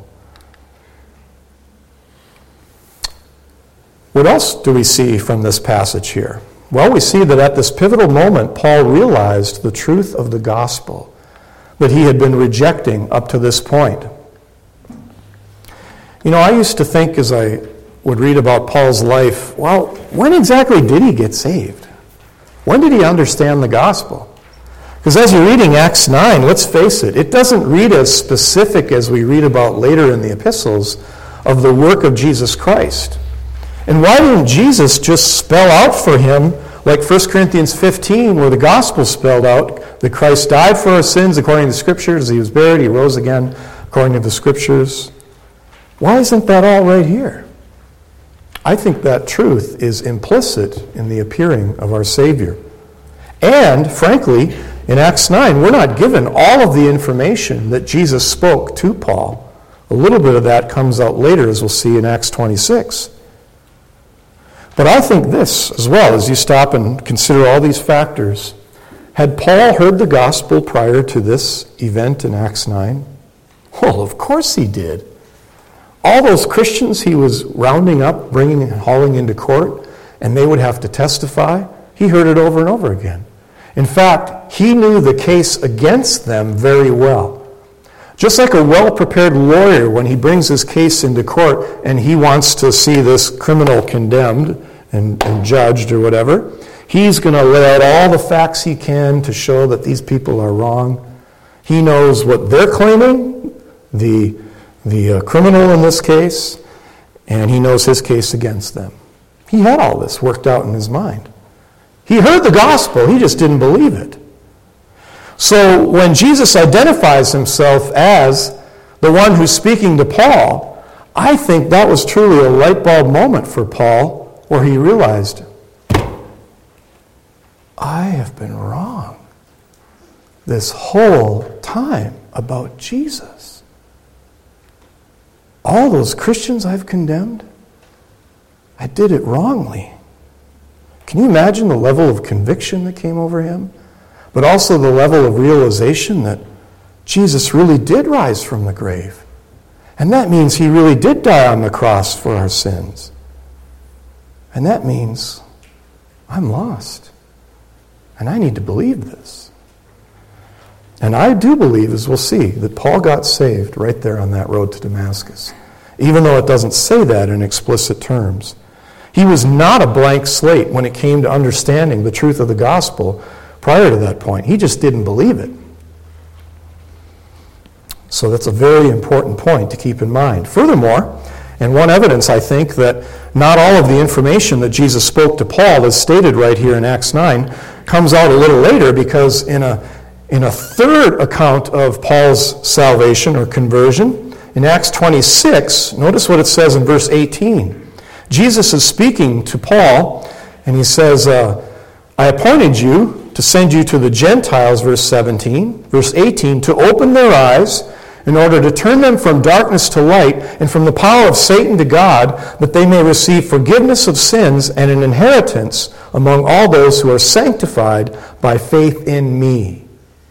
What else do we see from this passage here? Well, we see that at this pivotal moment, Paul realized the truth of the gospel that he had been rejecting up to this point. You know, I used to think as I would read about Paul's life, well, when exactly did he get saved? When did he understand the gospel? Because as you're reading Acts nine, let's face it, it doesn't read as specific as we read about later in the epistles of the work of Jesus Christ. And why didn't Jesus just spell out for him, like First Corinthians fifteen, where the gospel spelled out that Christ died for our sins according to the Scriptures, he was buried, he rose again according to the Scriptures? Why isn't that all right here? I think that truth is implicit in the appearing of our Savior. And, frankly, in Acts nine, we're not given all of the information that Jesus spoke to Paul. A little bit of that comes out later, as we'll see in Acts twenty-six. But I think this as well, as you stop and consider all these factors. Had Paul heard the gospel prior to this event in Acts nine? Well, of course he did. All those Christians he was rounding up, bringing and hauling into court, and they would have to testify, he heard it over and over again. In fact, he knew the case against them very well. Just like a well-prepared lawyer, when he brings his case into court and he wants to see this criminal condemned and, and judged or whatever, he's going to lay out all the facts he can to show that these people are wrong. He knows what they're claiming, the, the uh, criminal in this case, and he knows his case against them. He had all this worked out in his mind. He heard the gospel, he just didn't believe it. So when Jesus identifies himself as the one who's speaking to Paul, I think that was truly a light bulb moment for Paul, where he realized, I have been wrong this whole time about Jesus. All those Christians I've condemned, I did it wrongly. Can you imagine the level of conviction that came over him? But also the level of realization that Jesus really did rise from the grave. And that means he really did die on the cross for our sins. And that means I'm lost. And I need to believe this. And I do believe, as we'll see, that Paul got saved right there on that road to Damascus. Even though it doesn't say that in explicit terms. He was not a blank slate when it came to understanding the truth of the gospel prior to that point. He just didn't believe it. So that's a very important point to keep in mind. Furthermore, and one evidence, I think, that not all of the information that Jesus spoke to Paul, as stated right here in Acts nine, comes out a little later, because in a, in a third account of Paul's salvation or conversion, in Acts twenty-six, notice what it says in verse eighteen. Jesus is speaking to Paul, and he says, uh, I appointed you to send you to the Gentiles, verse seventeen. Verse eighteen, to open their eyes in order to turn them from darkness to light and from the power of Satan to God, that they may receive forgiveness of sins and an inheritance among all those who are sanctified by faith in me.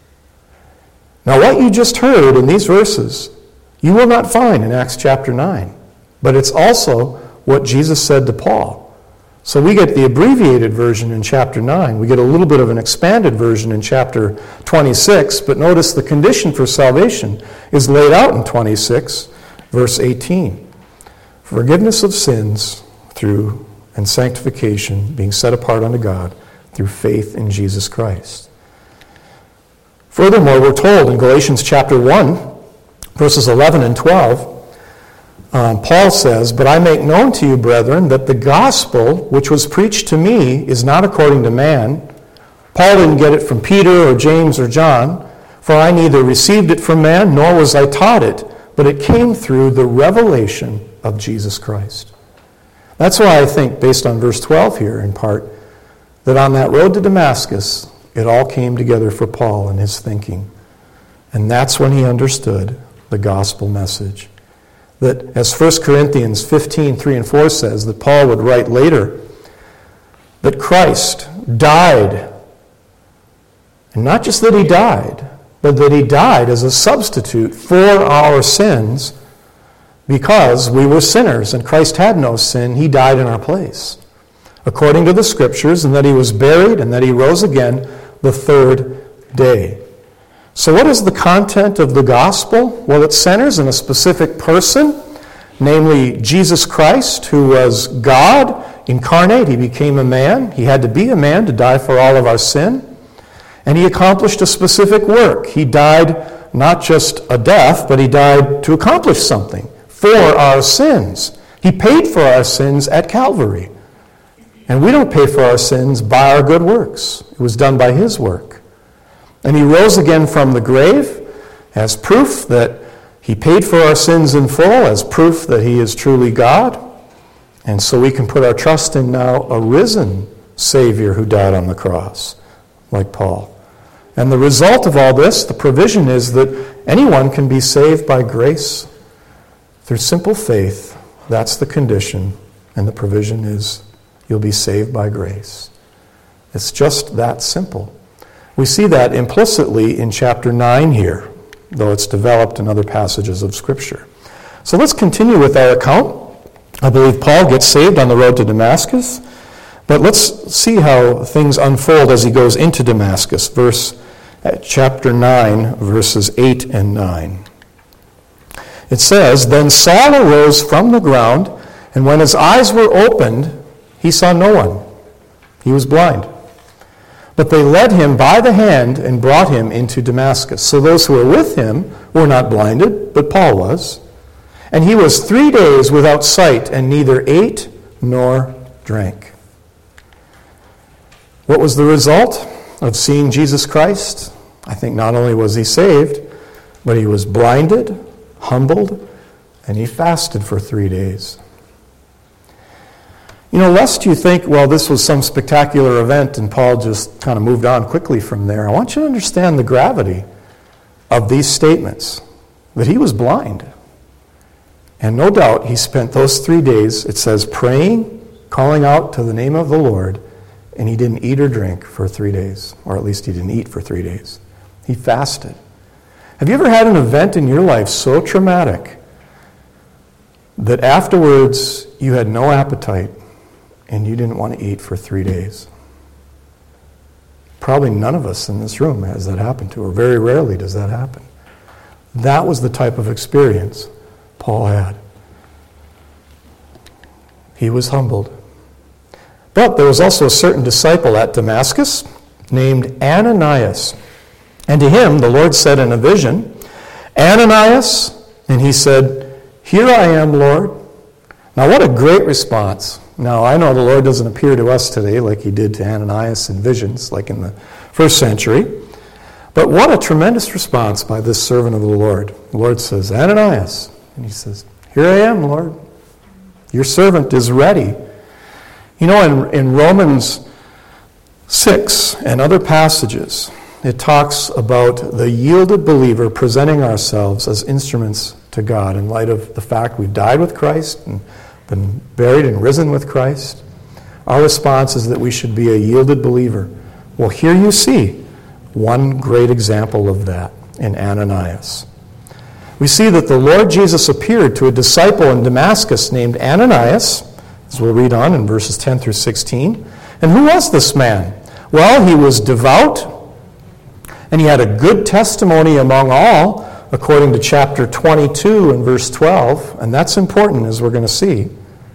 Now, what you just heard in these verses, you will not find in Acts chapter nine, but it's also what Jesus said to Paul. So we get the abbreviated version in chapter nine. We get a little bit of an expanded version in chapter twenty-six, but notice the condition for salvation is laid out in twenty-six, verse eighteen. Forgiveness of sins through and sanctification, being set apart unto God through faith in Jesus Christ. Furthermore, we're told in Galatians chapter one, verses eleven and twelve, Um, Paul says, but I make known to you, brethren, that the gospel which was preached to me is not according to man. Paul didn't get it from Peter or James or John, for I neither received it from man, nor was I taught it, but it came through the revelation of Jesus Christ. That's why I think, based on verse twelve here in part, that on that road to Damascus, it all came together for Paul in his thinking. And that's when he understood the gospel message. That, as First Corinthians fifteen, three and four says, that Paul would write later, that Christ died, and not just that he died, but that he died as a substitute for our sins, because we were sinners and Christ had no sin. He died in our place, according to the Scriptures, and that he was buried and that he rose again the third day. So what is the content of the gospel? Well, it centers in a specific person, namely Jesus Christ, who was God incarnate. He became a man. He had to be a man to die for all of our sin. And he accomplished a specific work. He died not just a death, but he died to accomplish something for our sins. He paid for our sins at Calvary. And we don't pay for our sins by our good works. It was done by his work. And he rose again from the grave as proof that he paid for our sins in full, as proof that he is truly God. And so we can put our trust in now a risen Savior who died on the cross, like Paul. And the result of all this, the provision is that anyone can be saved by grace through simple faith. That's the condition. And the provision is you'll be saved by grace. It's just that simple. We see that implicitly in chapter nine here, though it's developed in other passages of Scripture. So let's continue with our account. I believe Paul gets saved on the road to Damascus. But let's see how things unfold as he goes into Damascus. Verse chapter nine, verses eight and nine. It says, Then Saul arose from the ground, and when his eyes were opened, he saw no one. He was blind. But they led him by the hand and brought him into Damascus. So those who were with him were not blinded, but Paul was. And he was three days without sight, and neither ate nor drank. What was the result of seeing Jesus Christ? I think not only was he saved, but he was blinded, humbled, and he fasted for three days. You know, lest you think, well, this was some spectacular event and Paul just kind of moved on quickly from there, I want you to understand the gravity of these statements, that he was blind. And no doubt he spent those three days, it says, praying, calling out to the name of the Lord, and he didn't eat or drink for three days, or at least he didn't eat for three days. He fasted. Have you ever had an event in your life so traumatic that afterwards you had no appetite and you didn't want to eat for three days? Probably none of us in this room has that happen to, or very rarely does that happen. That was the type of experience Paul had. He was humbled. But there was also a certain disciple at Damascus named Ananias. And to him the Lord said in a vision, Ananias, and he said, Here I am, Lord. Now what a great response. Now I know the Lord doesn't appear to us today like he did to Ananias in visions, like in the first century. But what a tremendous response by this servant of the Lord. The Lord says, Ananias. And he says, Here I am, Lord. Your servant is ready. You know, in, in Romans six and other passages, it talks about the yielded believer presenting ourselves as instruments to God in light of the fact we've died with Christ and been buried and risen with Christ. Our response is that we should be a yielded believer. Well, here you see one great example of that in Ananias. We see that the Lord Jesus appeared to a disciple in Damascus named Ananias, as we'll read on in verses ten through sixteen. And who was this man? Well, he was devout, and he had a good testimony among all, according to chapter twenty-two and verse twelve, and that's important, as we're going to see.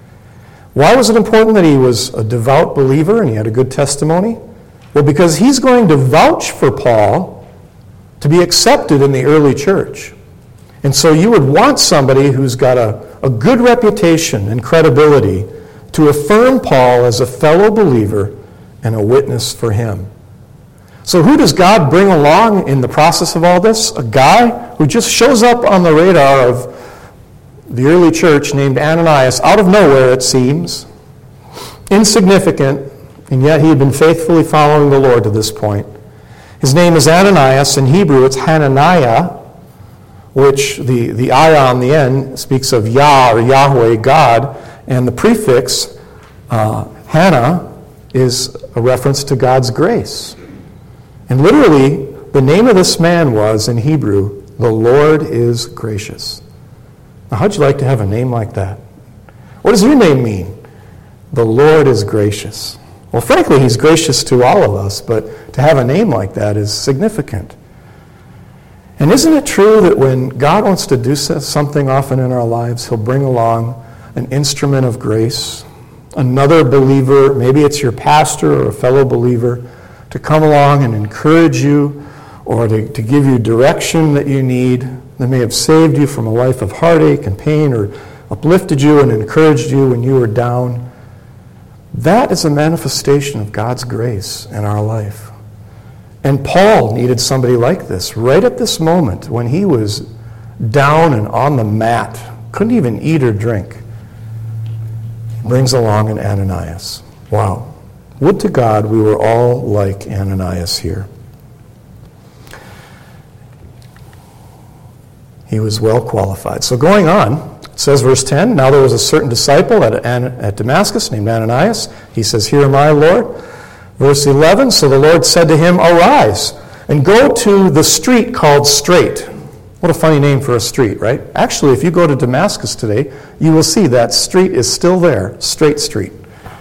Why was it important that he was a devout believer and he had a good testimony? Well, because he's going to vouch for Paul to be accepted in the early church. And so you would want somebody who's got a, a good reputation and credibility to affirm Paul as a fellow believer and a witness for him. So who does God bring along in the process of all this? A guy who just shows up on the radar of the early church named Ananias, out of nowhere it seems, insignificant, and yet he had been faithfully following the Lord to this point. His name is Ananias. In Hebrew it's Hananiah, which the, the I on the end speaks of Yah or Yahweh, God, and the prefix uh, Hannah is a reference to God's grace. And literally, the name of this man was, in Hebrew, the Lord is gracious. Now, how'd you like to have a name like that? What does your name mean? The Lord is gracious. Well, frankly, he's gracious to all of us, but to have a name like that is significant. And isn't it true that when God wants to do something often in our lives, he'll bring along an instrument of grace, another believer, maybe it's your pastor or a fellow believer, to come along and encourage you or to, to give you direction that you need. They may have saved you from a life of heartache and pain or uplifted you and encouraged you when you were down. That is a manifestation of God's grace in our life. And Paul needed somebody like this right at this moment when he was down and on the mat, couldn't even eat or drink. He brings along an Ananias. Wow. Would to God we were all like Ananias here. He was well qualified. So going on, it says verse ten, now there was a certain disciple at, at Damascus named Ananias. He says, here am I, Lord. Verse eleven, so the Lord said to him, arise and go to the street called Straight. What a funny name for a street, right? Actually, if you go to Damascus today, you will see that street is still there, Straight Street.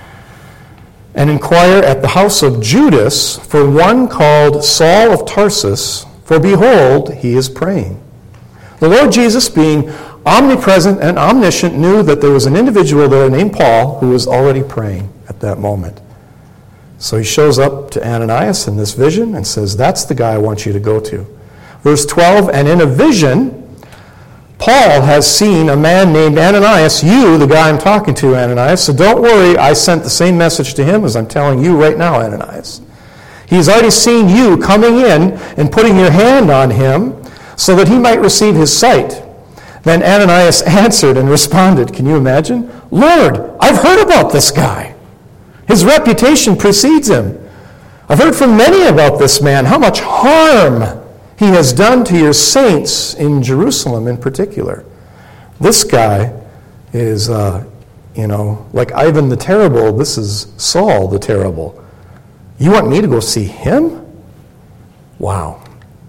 And inquire at the house of Judas for one called Saul of Tarsus, for behold, he is praying. The Lord Jesus, being omnipresent and omniscient, knew that there was an individual there named Paul who was already praying at that moment. So he shows up to Ananias in this vision and says, that's the guy I want you to go to. Verse twelve, and in a vision, Paul has seen a man named Ananias, you, the guy I'm talking to, Ananias, so don't worry, I sent the same message to him as I'm telling you right now, Ananias. He's already seen you coming in and putting your hand on him so that he might receive his sight. Then Ananias answered and responded, can you imagine? Lord, I've heard about this guy. His reputation precedes him. I've heard from many about this man, how much harm he has done to your saints in Jerusalem in particular. This guy is, uh, you know, like Ivan the Terrible. This is Saul the Terrible. You want me to go see him? Wow.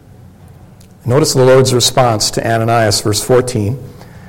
Notice the Lord's response to Ananias, verse fourteen.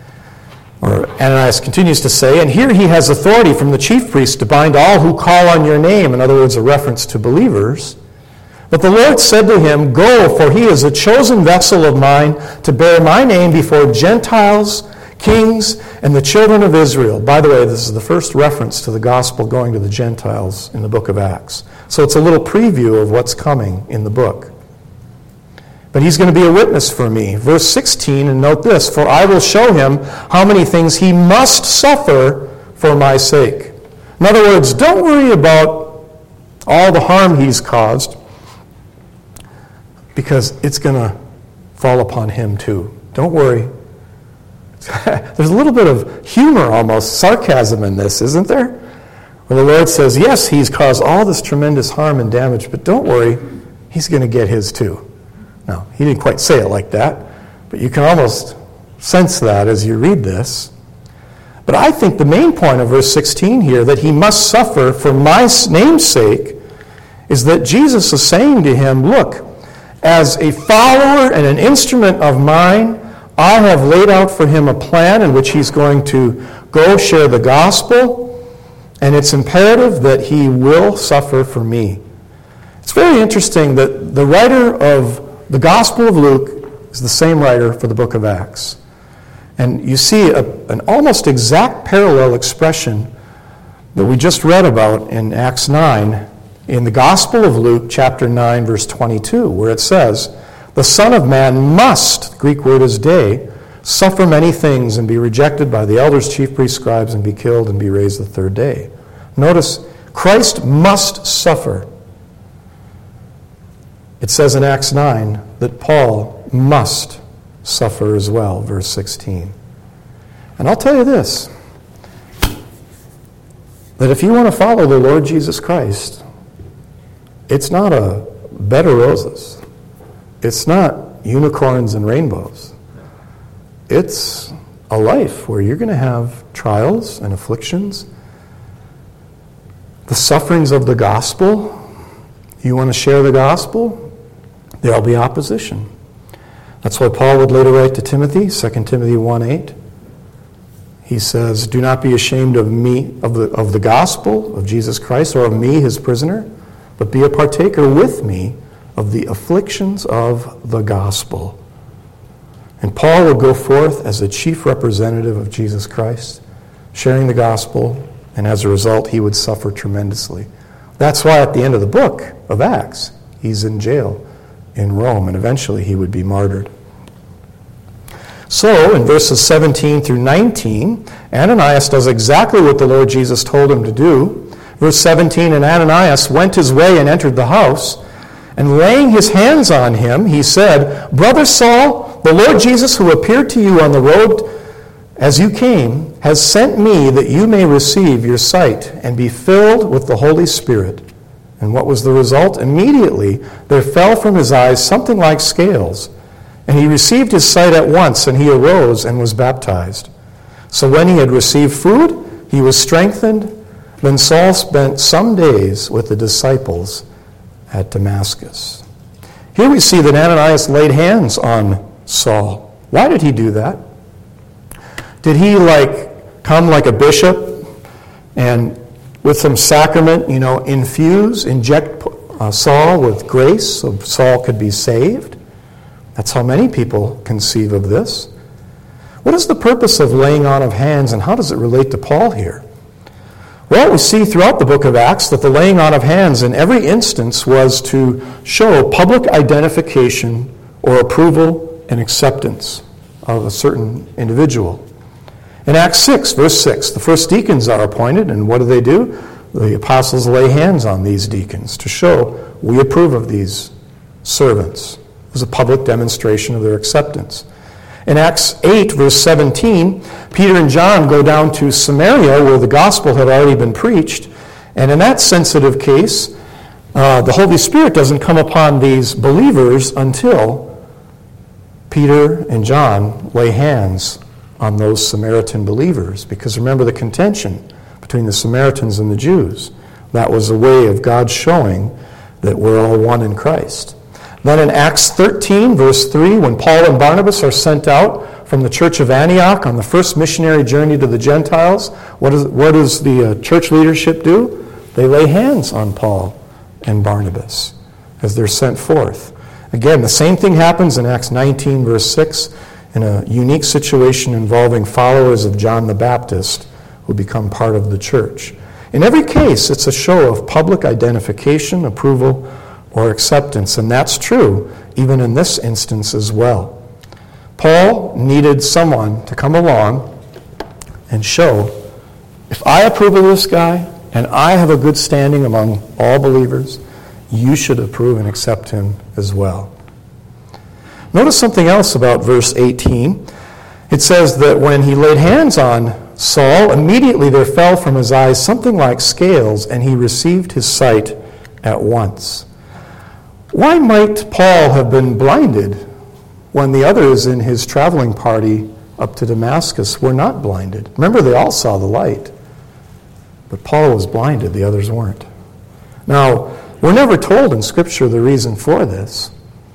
Or Ananias continues to say, and here he has authority from the chief priest to bind all who call on your name. In other words, a reference to believers. But the Lord said to him, go, for he is a chosen vessel of mine to bear my name before Gentiles, kings, and the children of Israel. By the way, this is the first reference to the gospel going to the Gentiles in the book of Acts. So it's a little preview of what's coming in the book. But he's going to be a witness for me. Verse sixteen, and note this, for I will show him how many things he must suffer for my sake. In other words, don't worry about all the harm he's caused, because it's going to fall upon him too. Don't worry. There's a little bit of humor, almost sarcasm in this, isn't there? Where the Lord says, yes, he's caused all this tremendous harm and damage, but don't worry, he's going to get his too. Now, he didn't quite say it like that, but you can almost sense that as you read this. But I think the main point of verse sixteen here, that he must suffer for my name's sake, is that Jesus is saying to him, look, as a follower and an instrument of mine, I have laid out for him a plan in which he's going to go share the gospel, and it's imperative that he will suffer for me. It's very interesting that the writer of the Gospel of Luke is the same writer for the book of Acts. And you see a, an almost exact parallel expression that we just read about in Acts nine, in the Gospel of Luke, chapter nine, verse twenty-two, where it says, the Son of Man must, the Greek word is day, suffer many things and be rejected by the elders, chief priests, scribes, and be killed and be raised the third day. Notice, Christ must suffer. It says in Acts nine that Paul must suffer as well, verse sixteen. And I'll tell you this, that if you want to follow the Lord Jesus Christ, it's not a bed of roses. It's not unicorns and rainbows. It's a life where you're going to have trials and afflictions, the sufferings of the gospel. You want to share the gospel? There'll be opposition. That's why Paul would later write to Timothy, Second Timothy one eight. He says, do not be ashamed of me, of the, of the gospel of Jesus Christ, or of me, his prisoner, but be a partaker with me of the afflictions of the gospel. And Paul would go forth as a chief representative of Jesus Christ, sharing the gospel, and as a result, he would suffer tremendously. That's why at the end of the book of Acts, he's in jail in Rome, and eventually he would be martyred. So, in verses seventeen through nineteen, Ananias does exactly what the Lord Jesus told him to do. Verse seventeen, and Ananias went his way and entered the house, and laying his hands on him, he said, Brother Saul, the Lord Jesus who appeared to you on the road as you came, has sent me that you may receive your sight and be filled with the Holy Spirit. And what was the result? Immediately there fell from his eyes something like scales, and he received his sight at once, and he arose and was baptized. So when he had received food, he was strengthened. Then Saul spent some days with the disciples at Damascus. Here we see that Ananias laid hands on Saul. Why did he do that? Did he like come like a bishop and with some sacrament, you know, infuse, inject uh, Saul with grace so Saul could be saved? That's how many people conceive of this. What is the purpose of laying on of hands, and how does it relate to Paul here? Well, we see throughout the book of Acts that the laying on of hands in every instance was to show public identification or approval and acceptance of a certain individual. In Acts six, verse six, the first deacons are appointed, and what do they do? The apostles lay hands on these deacons to show we approve of these servants. It was a public demonstration of their acceptance. In Acts eight, verse seventeen, Peter and John go down to Samaria where the gospel had already been preached. And in that sensitive case, uh, the Holy Spirit doesn't come upon these believers until Peter and John lay hands on those Samaritan believers. Because remember the contention between the Samaritans and the Jews. That was a way of God showing that we're all one in Christ. Then in Acts thirteen, verse three, when Paul and Barnabas are sent out from the church of Antioch on the first missionary journey to the Gentiles, what, is, what does the uh, church leadership do? They lay hands on Paul and Barnabas as they're sent forth. Again, the same thing happens in Acts nineteen, verse six, in a unique situation involving followers of John the Baptist who become part of the church. In every case, it's a show of public identification, approval, or acceptance, and that's true even in this instance as well. Paul needed someone to come along and show, if I approve of this guy and I have a good standing among all believers, you should approve and accept him as well. Notice something else about verse eighteen. It says that when he laid hands on Saul, immediately there fell from his eyes something like scales, and he received his sight at once. Why might Paul have been blinded when the others in his traveling party up to Damascus were not blinded? Remember, they all saw the light, but Paul was blinded, the others weren't. Now, we're never told in Scripture the reason for this.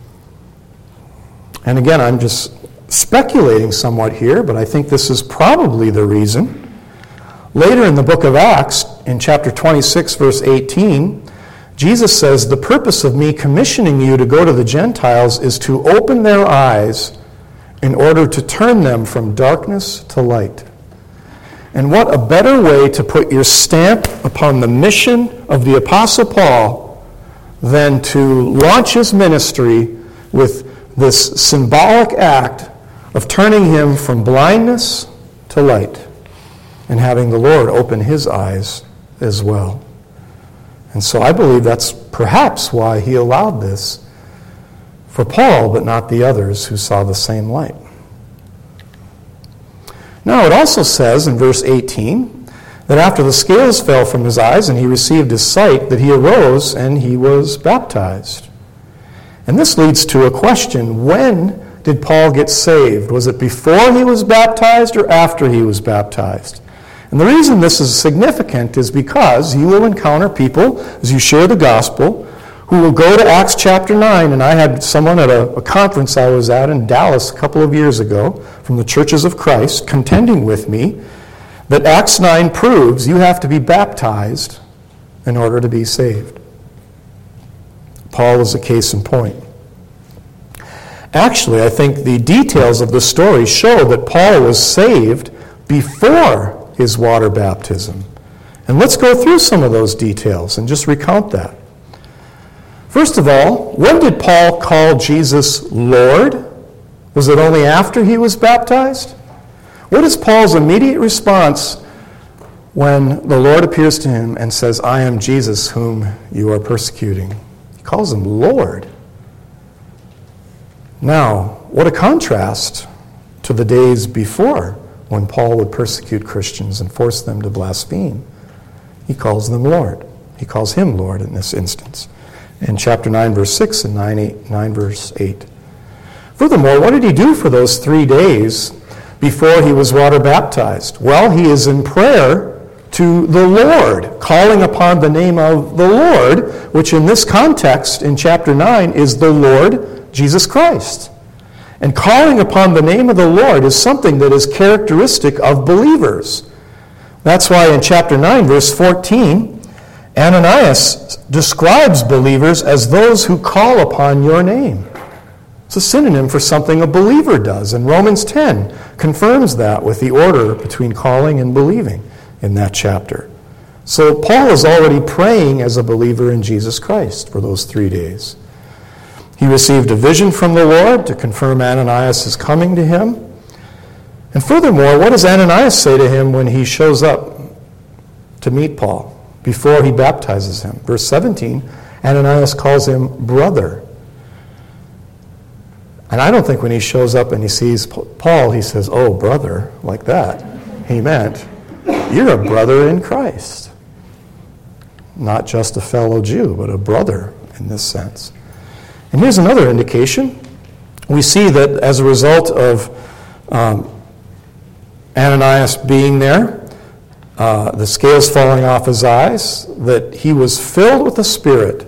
And again, I'm just speculating somewhat here, but I think this is probably the reason. Later in the book of Acts, in chapter twenty-six, verse eighteen, Jesus says, the purpose of me commissioning you to go to the Gentiles is to open their eyes in order to turn them from darkness to light. And what a better way to put your stamp upon the mission of the Apostle Paul than to launch his ministry with this symbolic act of turning him from blindness to light and having the Lord open his eyes as well. And so I believe that's perhaps why he allowed this for Paul, but not the others who saw the same light. Now it also says in verse eighteen that after the scales fell from his eyes and he received his sight, that he arose and he was baptized. And this leads to a question: when did Paul get saved? Was it before he was baptized or after he was baptized? And the reason this is significant is because you will encounter people, as you share the gospel, who will go to Acts chapter nine. And I had someone at a, a conference I was at in Dallas a couple of years ago from the Churches of Christ contending with me that Acts nine proves you have to be baptized in order to be saved. Paul is a case in point. Actually, I think the details of the story show that Paul was saved before his water baptism. And let's go through some of those details and just recount that. First of all, when did Paul call Jesus Lord? Was it only after he was baptized? What is Paul's immediate response when the Lord appears to him and says, I am Jesus whom you are persecuting? He calls him Lord. Now, what a contrast to the days before when Paul would persecute Christians and force them to blaspheme. He calls them Lord. He calls him Lord in this instance. In chapter nine, verse six, and nine, eight, nine, verse eight. Furthermore, what did he do for those three days before he was water baptized? Well, he is in prayer to the Lord, calling upon the name of the Lord, which in this context, in chapter nine, is the Lord Jesus Christ. And calling upon the name of the Lord is something that is characteristic of believers. That's why in chapter nine, verse fourteen, Ananias describes believers as those who call upon your name. It's a synonym for something a believer does, and Romans ten confirms that with the order between calling and believing in that chapter. So Paul is already praying as a believer in Jesus Christ for those three days. He received a vision from the Lord to confirm Ananias' coming to him. And furthermore, what does Ananias say to him when he shows up to meet Paul before he baptizes him? Verse seventeen, Ananias calls him brother. And I don't think when he shows up and he sees Paul, he says, oh, brother, like that. He meant, you're a brother in Christ. Not just a fellow Jew, but a brother in this sense. And here's another indication. We see that as a result of um, Ananias being there, uh, the scales falling off his eyes, that he was filled with the Spirit.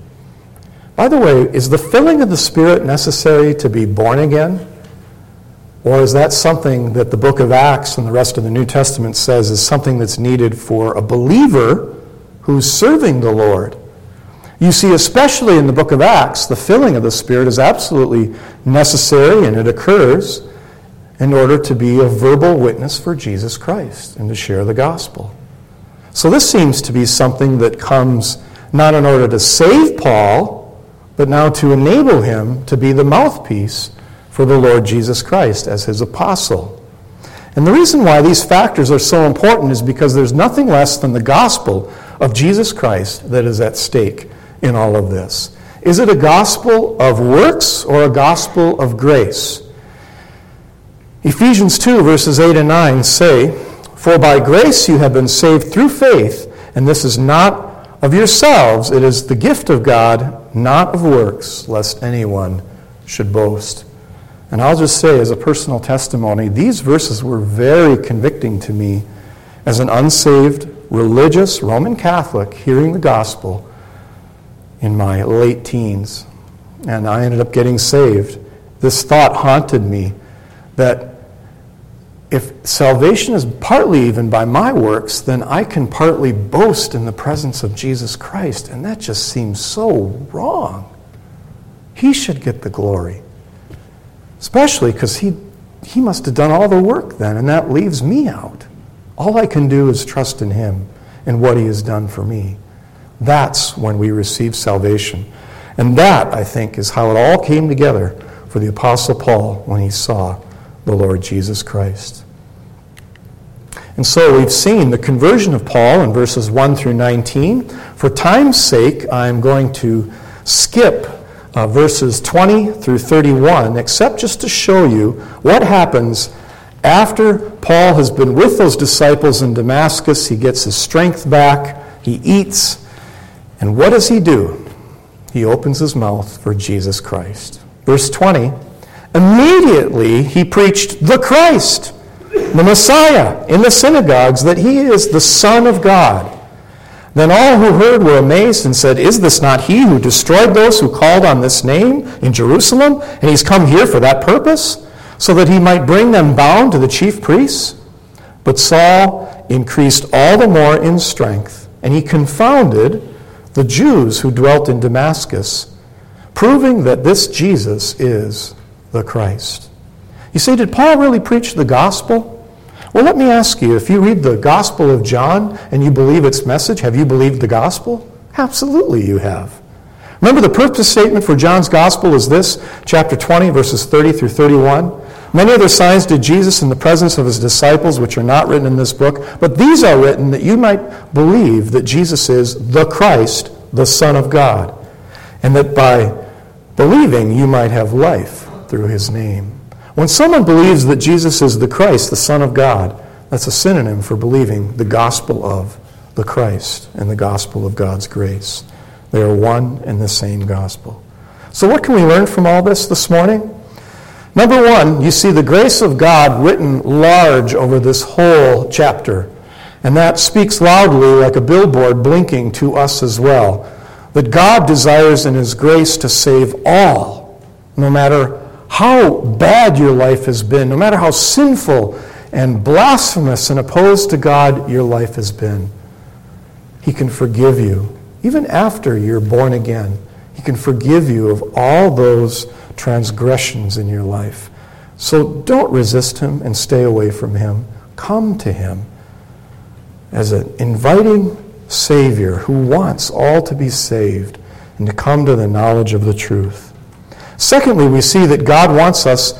By the way, is the filling of the Spirit necessary to be born again? Or is that something that the book of Acts and the rest of the New Testament says is something that's needed for a believer who's serving the Lord? You see, especially in the book of Acts, the filling of the Spirit is absolutely necessary, and it occurs in order to be a verbal witness for Jesus Christ and to share the gospel. So this seems to be something that comes not in order to save Paul, but now to enable him to be the mouthpiece for the Lord Jesus Christ as his apostle. And the reason why these factors are so important is because there's nothing less than the gospel of Jesus Christ that is at stake in all of this. Is it a gospel of works or a gospel of grace? Ephesians two, verses eight and nine say, for by grace you have been saved through faith, and this is not of yourselves, it is the gift of God, not of works, lest anyone should boast. And I'll just say as a personal testimony, these verses were very convicting to me as an unsaved, religious Roman Catholic hearing the gospel in my late teens. And I ended up getting saved. This thought haunted me that if salvation is partly even by my works, then I can partly boast in the presence of Jesus Christ. And that just seems so wrong. He should get the glory. Especially because he, he must have done all the work then, and that leaves me out. All I can do is trust in him and what he has done for me. That's when we receive salvation. And that, I think, is how it all came together for the Apostle Paul when he saw the Lord Jesus Christ. And so we've seen the conversion of Paul in verses one through nineteen. For time's sake, I'm going to skip uh, verses twenty through thirty-one, except just to show you what happens after Paul has been with those disciples in Damascus. He gets his strength back, he eats, and what does he do? He opens his mouth for Jesus Christ. Verse twenty, immediately he preached the Christ, the Messiah, in the synagogues, that he is the Son of God. Then all who heard were amazed and said, is this not he who destroyed those who called on this name in Jerusalem? And he's come here for that purpose, so that he might bring them bound to the chief priests? But Saul increased all the more in strength, and he confounded the Jews who dwelt in Damascus, proving that this Jesus is the Christ. You see, did Paul really preach the gospel? Well, let me ask you, if you read the Gospel of John and you believe its message, have you believed the Gospel? Absolutely you have. Remember, the purpose statement for John's Gospel is this, chapter twenty, verses thirty through thirty-one. Many other signs did Jesus in the presence of his disciples, which are not written in this book, but these are written that you might believe that Jesus is the Christ, the Son of God, and that by believing you might have life through his name. When someone believes that Jesus is the Christ, the Son of God, that's a synonym for believing the gospel of the Christ and the gospel of God's grace. They are one and the same gospel. So what can we learn from all this this morning? Number one, you see the grace of God written large over this whole chapter. And that speaks loudly like a billboard blinking to us as well. That God desires in his grace to save all, no matter how bad your life has been, no matter how sinful and blasphemous and opposed to God your life has been. He can forgive you. Even after you're born again, he can forgive you of all those transgressions in your life. So don't resist him and stay away from him. Come to him as an inviting Savior who wants all to be saved and to come to the knowledge of the truth. Secondly, we see that God wants us,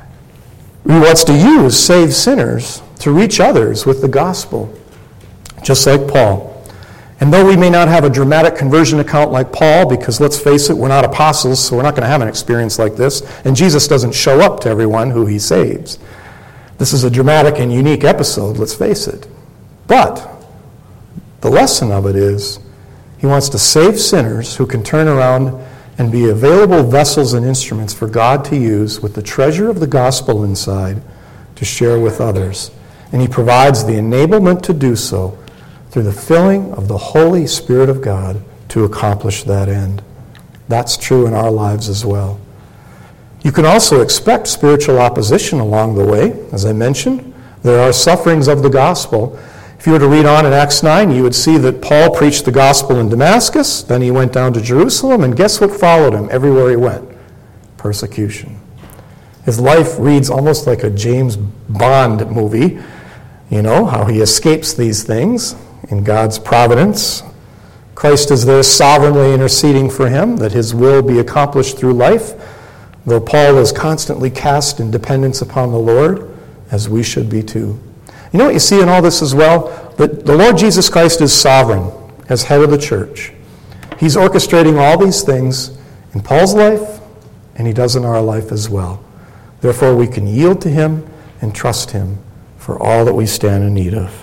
he wants to use saved sinners to reach others with the gospel, just like Paul. And though we may not have a dramatic conversion account like Paul, because let's face it, we're not apostles, so we're not going to have an experience like this, and Jesus doesn't show up to everyone who he saves. This is a dramatic and unique episode, let's face it. But the lesson of it is he wants to save sinners who can turn around and be available vessels and instruments for God to use with the treasure of the gospel inside to share with others. And he provides the enablement to do so through the filling of the Holy Spirit of God to accomplish that end. That's true in our lives as well. You can also expect spiritual opposition along the way. As I mentioned, there are sufferings of the gospel. If you were to read on in Acts nine, you would see that Paul preached the gospel in Damascus, then he went down to Jerusalem, and guess what followed him everywhere he went? Persecution. His life reads almost like a James Bond movie, you know, how he escapes these things in God's providence. Christ is there sovereignly interceding for him, that his will be accomplished through life, though Paul is constantly cast in dependence upon the Lord, as we should be too. You know what you see in all this as well? That the Lord Jesus Christ is sovereign as head of the church. He's orchestrating all these things in Paul's life, and he does in our life as well. Therefore, we can yield to him and trust him for all that we stand in need of.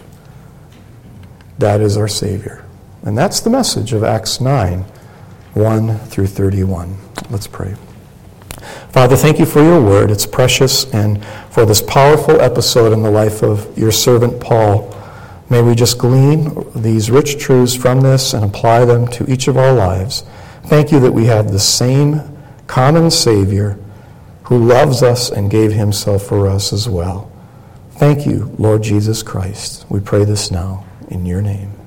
That is our Savior. And that's the message of Acts nine, one through thirty-one. Let's pray. Father, thank you for your word. It's precious, and for this powerful episode in the life of your servant Paul. May we just glean these rich truths from this and apply them to each of our lives. Thank you that we have the same common Savior who loves us and gave himself for us as well. Thank you, Lord Jesus Christ. We pray this now in your name.